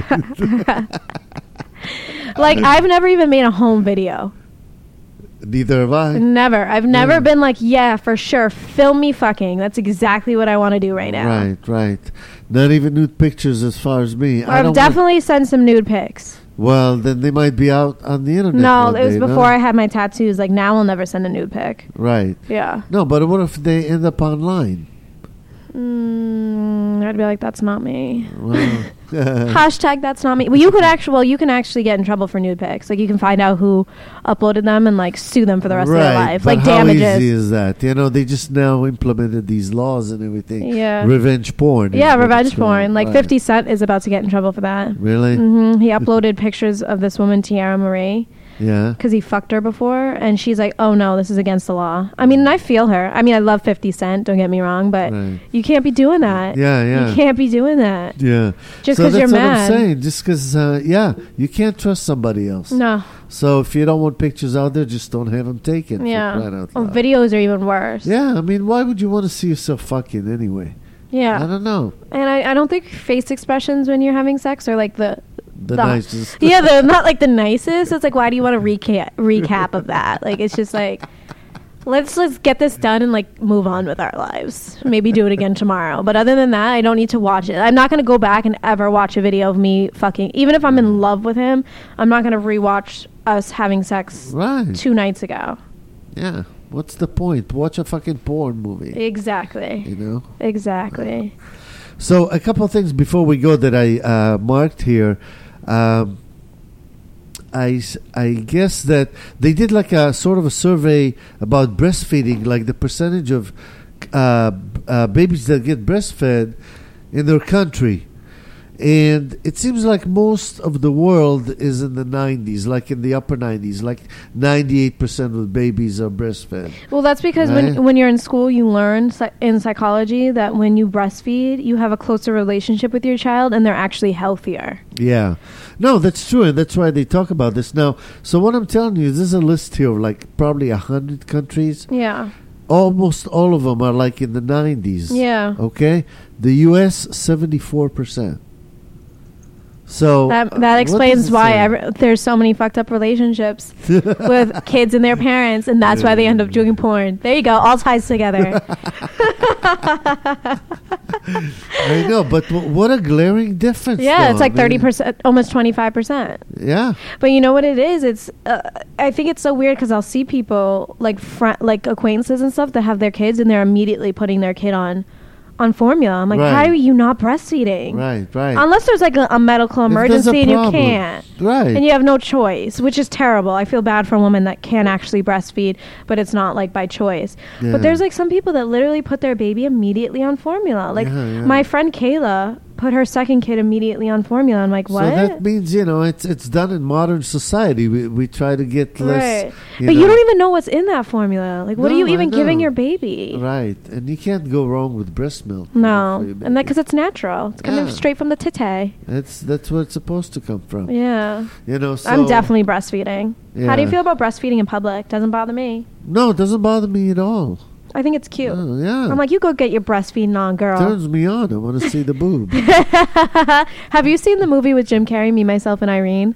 Like, I've never even made a home video. Neither have I. Never. I've never Yeah. been like, yeah, for sure. Film me fucking. That's exactly what I want to do right now. Right. Not even nude pictures as far as me. Or I've definitely sent some nude pics. Well, then they might be out on the internet. No, one it was day, before I had my tattoos. Like, now I'll never send a nude pic. Right. Yeah. No, but what if they end up online? I'd be like, that's not me. Well, Hashtag that's not me. Well, you can actually get in trouble for nude pics. Like, you can find out who uploaded them and like sue them for the rest of their life. But Like how damages. easy is that? You know, they just now implemented these laws and everything. Yeah. Revenge porn. is Yeah, what revenge it's called. porn. Like Right. 50 Cent is about to get in trouble for that. Really? He uploaded pictures of this woman, Tiara Marie, Yeah. because he fucked her before, and she's like, oh no, this is against the law. I mean, I feel her. I mean, I love 50 Cent, don't get me wrong, but Right. you can't be doing that. Yeah. You can't be doing that. Yeah. Just So 'cause you're that's what mad. I'm saying. Just because, you can't trust somebody else. No. So if you don't want pictures out there, just don't have them taken. for Yeah. crying out Oh, loud. videos are even worse. Yeah, I mean, why would you want to see yourself fucking anyway? I Yeah. don't know. And I don't think face expressions when you're having sex are like the Nicest. yeah, they're not like the nicest. It's like, why do you want to recap of that? Like, it's just like, let's get this done and like move on with our lives. Maybe do it again tomorrow. But other than that, I don't need to watch it. I'm not going to go back and ever watch a video of me fucking. Even if I'm in love with him, I'm not going to rewatch us having sex Right. 2 nights ago. Yeah. What's the point? Watch a fucking porn movie. Exactly. You know? Exactly. So a couple of things before we go that I marked here. I guess that they did like a sort of a survey about breastfeeding, like the percentage of babies that get breastfed in their country. And it seems like most of the world is in the 90s, like in the upper 90s, like 98% of babies are breastfed. Well, that's because Right. when you're in school, you learn in psychology that when you breastfeed, you have a closer relationship with your child and they're actually healthier. Yeah. No, that's true, and that's why they talk about this. Now, so what I'm telling you is there's a list here of like probably 100 countries. Yeah. Almost all of them are like in the 90s. Yeah. Okay? The U.S., 74%. So That what does explains it why say? there's so many fucked up relationships with kids and their parents, and that's why they end up doing porn. There you go, all ties together. I know, but what a glaring difference. Yeah, though. it's like I mean, 30%, almost 25%. Yeah. But you know what it is? It's I think it's so weird because I'll see people like like acquaintances and stuff that have their kids and they're immediately putting their kid on formula. I'm like, Right. how are you not breastfeeding? Right, right. Unless there's like a medical If there's a emergency and you problem. can't. Right. And you have no choice, which is terrible. I feel bad for a woman that can actually breastfeed, but it's not like by choice. Yeah. But there's like some people that literally put their baby immediately on formula. Like Yeah, yeah. my friend Kayla put her second kid immediately on formula. I'm like, what? So that means, it's done in modern society. We try to get less. Right. But you know. don't even know what's in that formula. Like, what are No, you I even giving know. your baby? Right. And you can't go wrong with breast milk. No. for your And that baby. because it's natural. It's coming Yeah. straight from the tite. That's where it's supposed to come from. Yeah. So I'm definitely breastfeeding. How do you Yeah. feel about breastfeeding in public? Doesn't bother me. No, it doesn't bother me at all. I think it's cute. Oh, yeah. I'm like, you go get your breastfeeding on, girl. Turns me on. I want to see the boob. Have you seen the movie with Jim Carrey, Me, Myself, and Irene?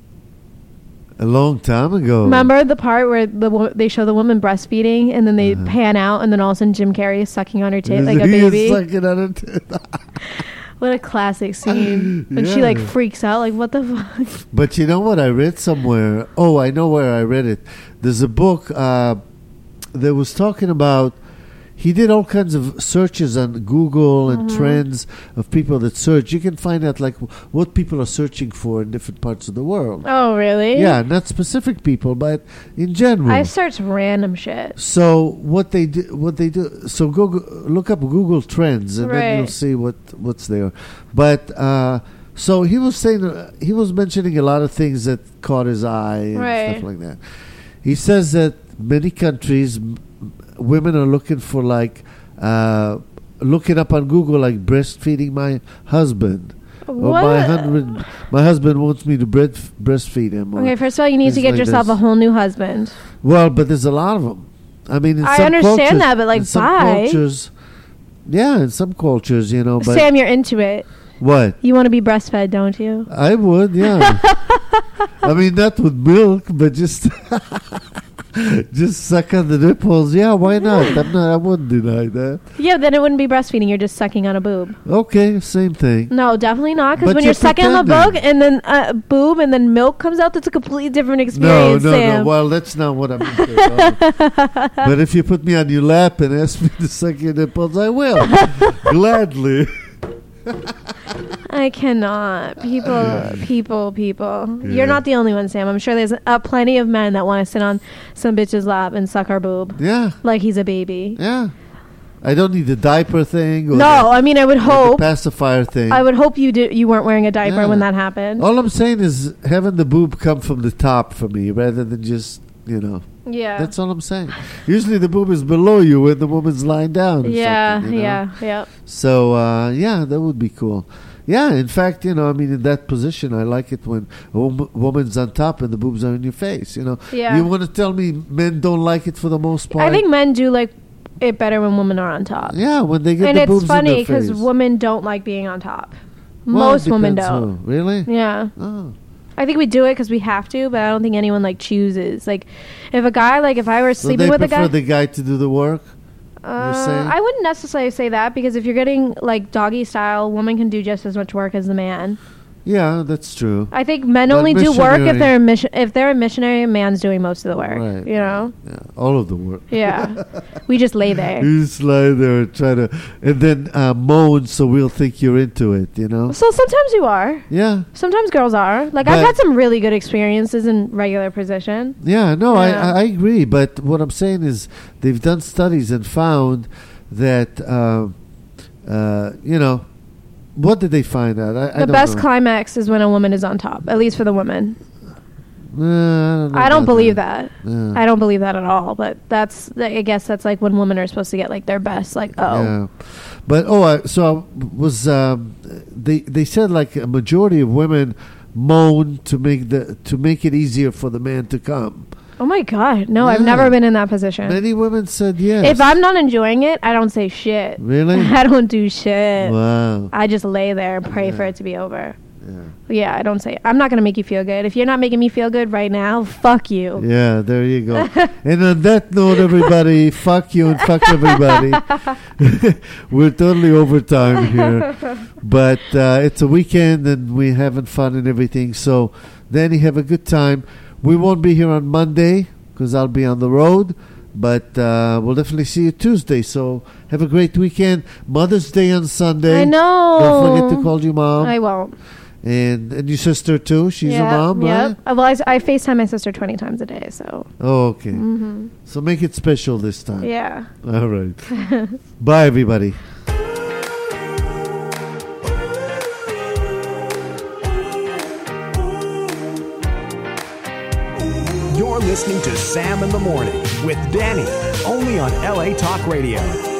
A long time ago. Remember the part where they show the woman breastfeeding and then they Uh-huh. pan out and then all of a sudden Jim Carrey is sucking on her tit like a He is baby? sucking on her tit. What a classic scene. When she Yeah. like freaks out, like, what the fuck? But you know what I read somewhere? Oh, I know where I read it. There's a book that was talking about. He did all kinds of searches on Google and trends of people that search. You can find out like what people are searching for in different parts of the world. Oh, really? Yeah, not specific people, but in general. I searched random shit. So what they do. So go look up Google Trends, and then Right. you'll see what's there. But so he was saying he was mentioning a lot of things that caught his eye and Right. stuff like that. He says that many countries, women are looking for like looking up on Google like breastfeeding my husband. Or What? my husband wants me to breastfeed him. or Okay, first of all, you need to things get like yourself this. a whole new husband. Well, but there's a lot of them. I mean, in I some understand cultures, that, but, like, in some why? cultures, yeah, in some cultures, but Sam, you're into it. what? You want to be breastfed, don't you? I would, yeah. I mean, not with milk, but just just suck on the nipples. Yeah, why not? I wouldn't deny that. Yeah, then it wouldn't be breastfeeding. You're just sucking on a boob. Okay, same thing. No, definitely not. Because But when you're you're sucking on the pretending. boob and then boob and then milk comes out, that's a completely different No, experience, no, Sam. no. Well, that's not what I'm into at all. But if you put me on your lap and ask me to suck your nipples, I will. Gladly. I cannot. People. You're not the only one, Sam. I'm sure there's plenty of men that want to sit on some bitch's lap and suck our boob Yeah, like he's a baby. yeah. I don't need the diaper thing or No, I mean, I would the hope. pacifier thing. I would hope you weren't wearing a diaper Yeah. when that happened. All I'm saying is having the boob come from the top for me rather than just, Yeah. That's all I'm saying. Usually the boob is below you when the woman's lying down. Or Yeah, something, yeah. So, yeah, that would be cool. Yeah, in fact, I mean, in that position, I like it when a woman's on top and the boobs are in your face, Yeah. You want to tell me men don't like it for the most part? I think men do like it better when women are on top. Yeah, when they get And the it's boobs funny in their because face. women don't like being on top. Well, Most it women depends don't. who. Really? Yeah. Oh. I think we do it because we have to, but I don't think anyone chooses. Like, if a guy, if I were So sleeping they with a prefer guy, the guy to do the work? You're saying? I wouldn't necessarily say that because if you're getting doggy style, woman can do just as much work as the man. Yeah, that's true. I think men But only do work if missionary- they're a missionary. A man's doing most of the work. Right. You know. Yeah, all of the work. Yeah. We just lay there. You just lie there and try to, and then moan so we'll think you're into it, So sometimes you are. Yeah, Sometimes girls are. I've But- had some really good experiences in regular position. yeah, no, Yeah. I agree. But what I'm saying is they've done studies and found that, What did they find out? I The don't best know. climax is when a woman is on top, at least for the women. I don't know I don't about believe that. Yeah. I don't believe that at all. But I guess that's like when women are supposed to get like their best. Like, oh, Yeah, but they said like a majority of women moan to make it easier for the man to come. oh my God, no, I've Yeah. never been in that position. Many women said yes. If I'm not enjoying it, I don't say shit. Really? I don't do shit. Wow. I just lay there and pray Yeah. for it to be over. Yeah. Yeah, I don't say I'm not gonna make you feel good. If you're not making me feel good right now, fuck you. Yeah, there you go. And on that note, everybody, fuck you and fuck everybody. We're totally over time here. But it's a weekend and we're having fun and everything. So, Danny, have a good time. We won't be here on Monday because I'll be on the road. But we'll definitely see you Tuesday. So, have a great weekend. Mother's Day on Sunday. I know. Don't forget to call your mom. I won't. And your sister, too. She's Yep, a mom, yep. right? Well, I FaceTime my sister 20 times a day, so. Oh, okay. So make it special this time. Yeah. All right. Bye, everybody. You're listening to Sam in the Morning with Danny, only on LA Talk Radio.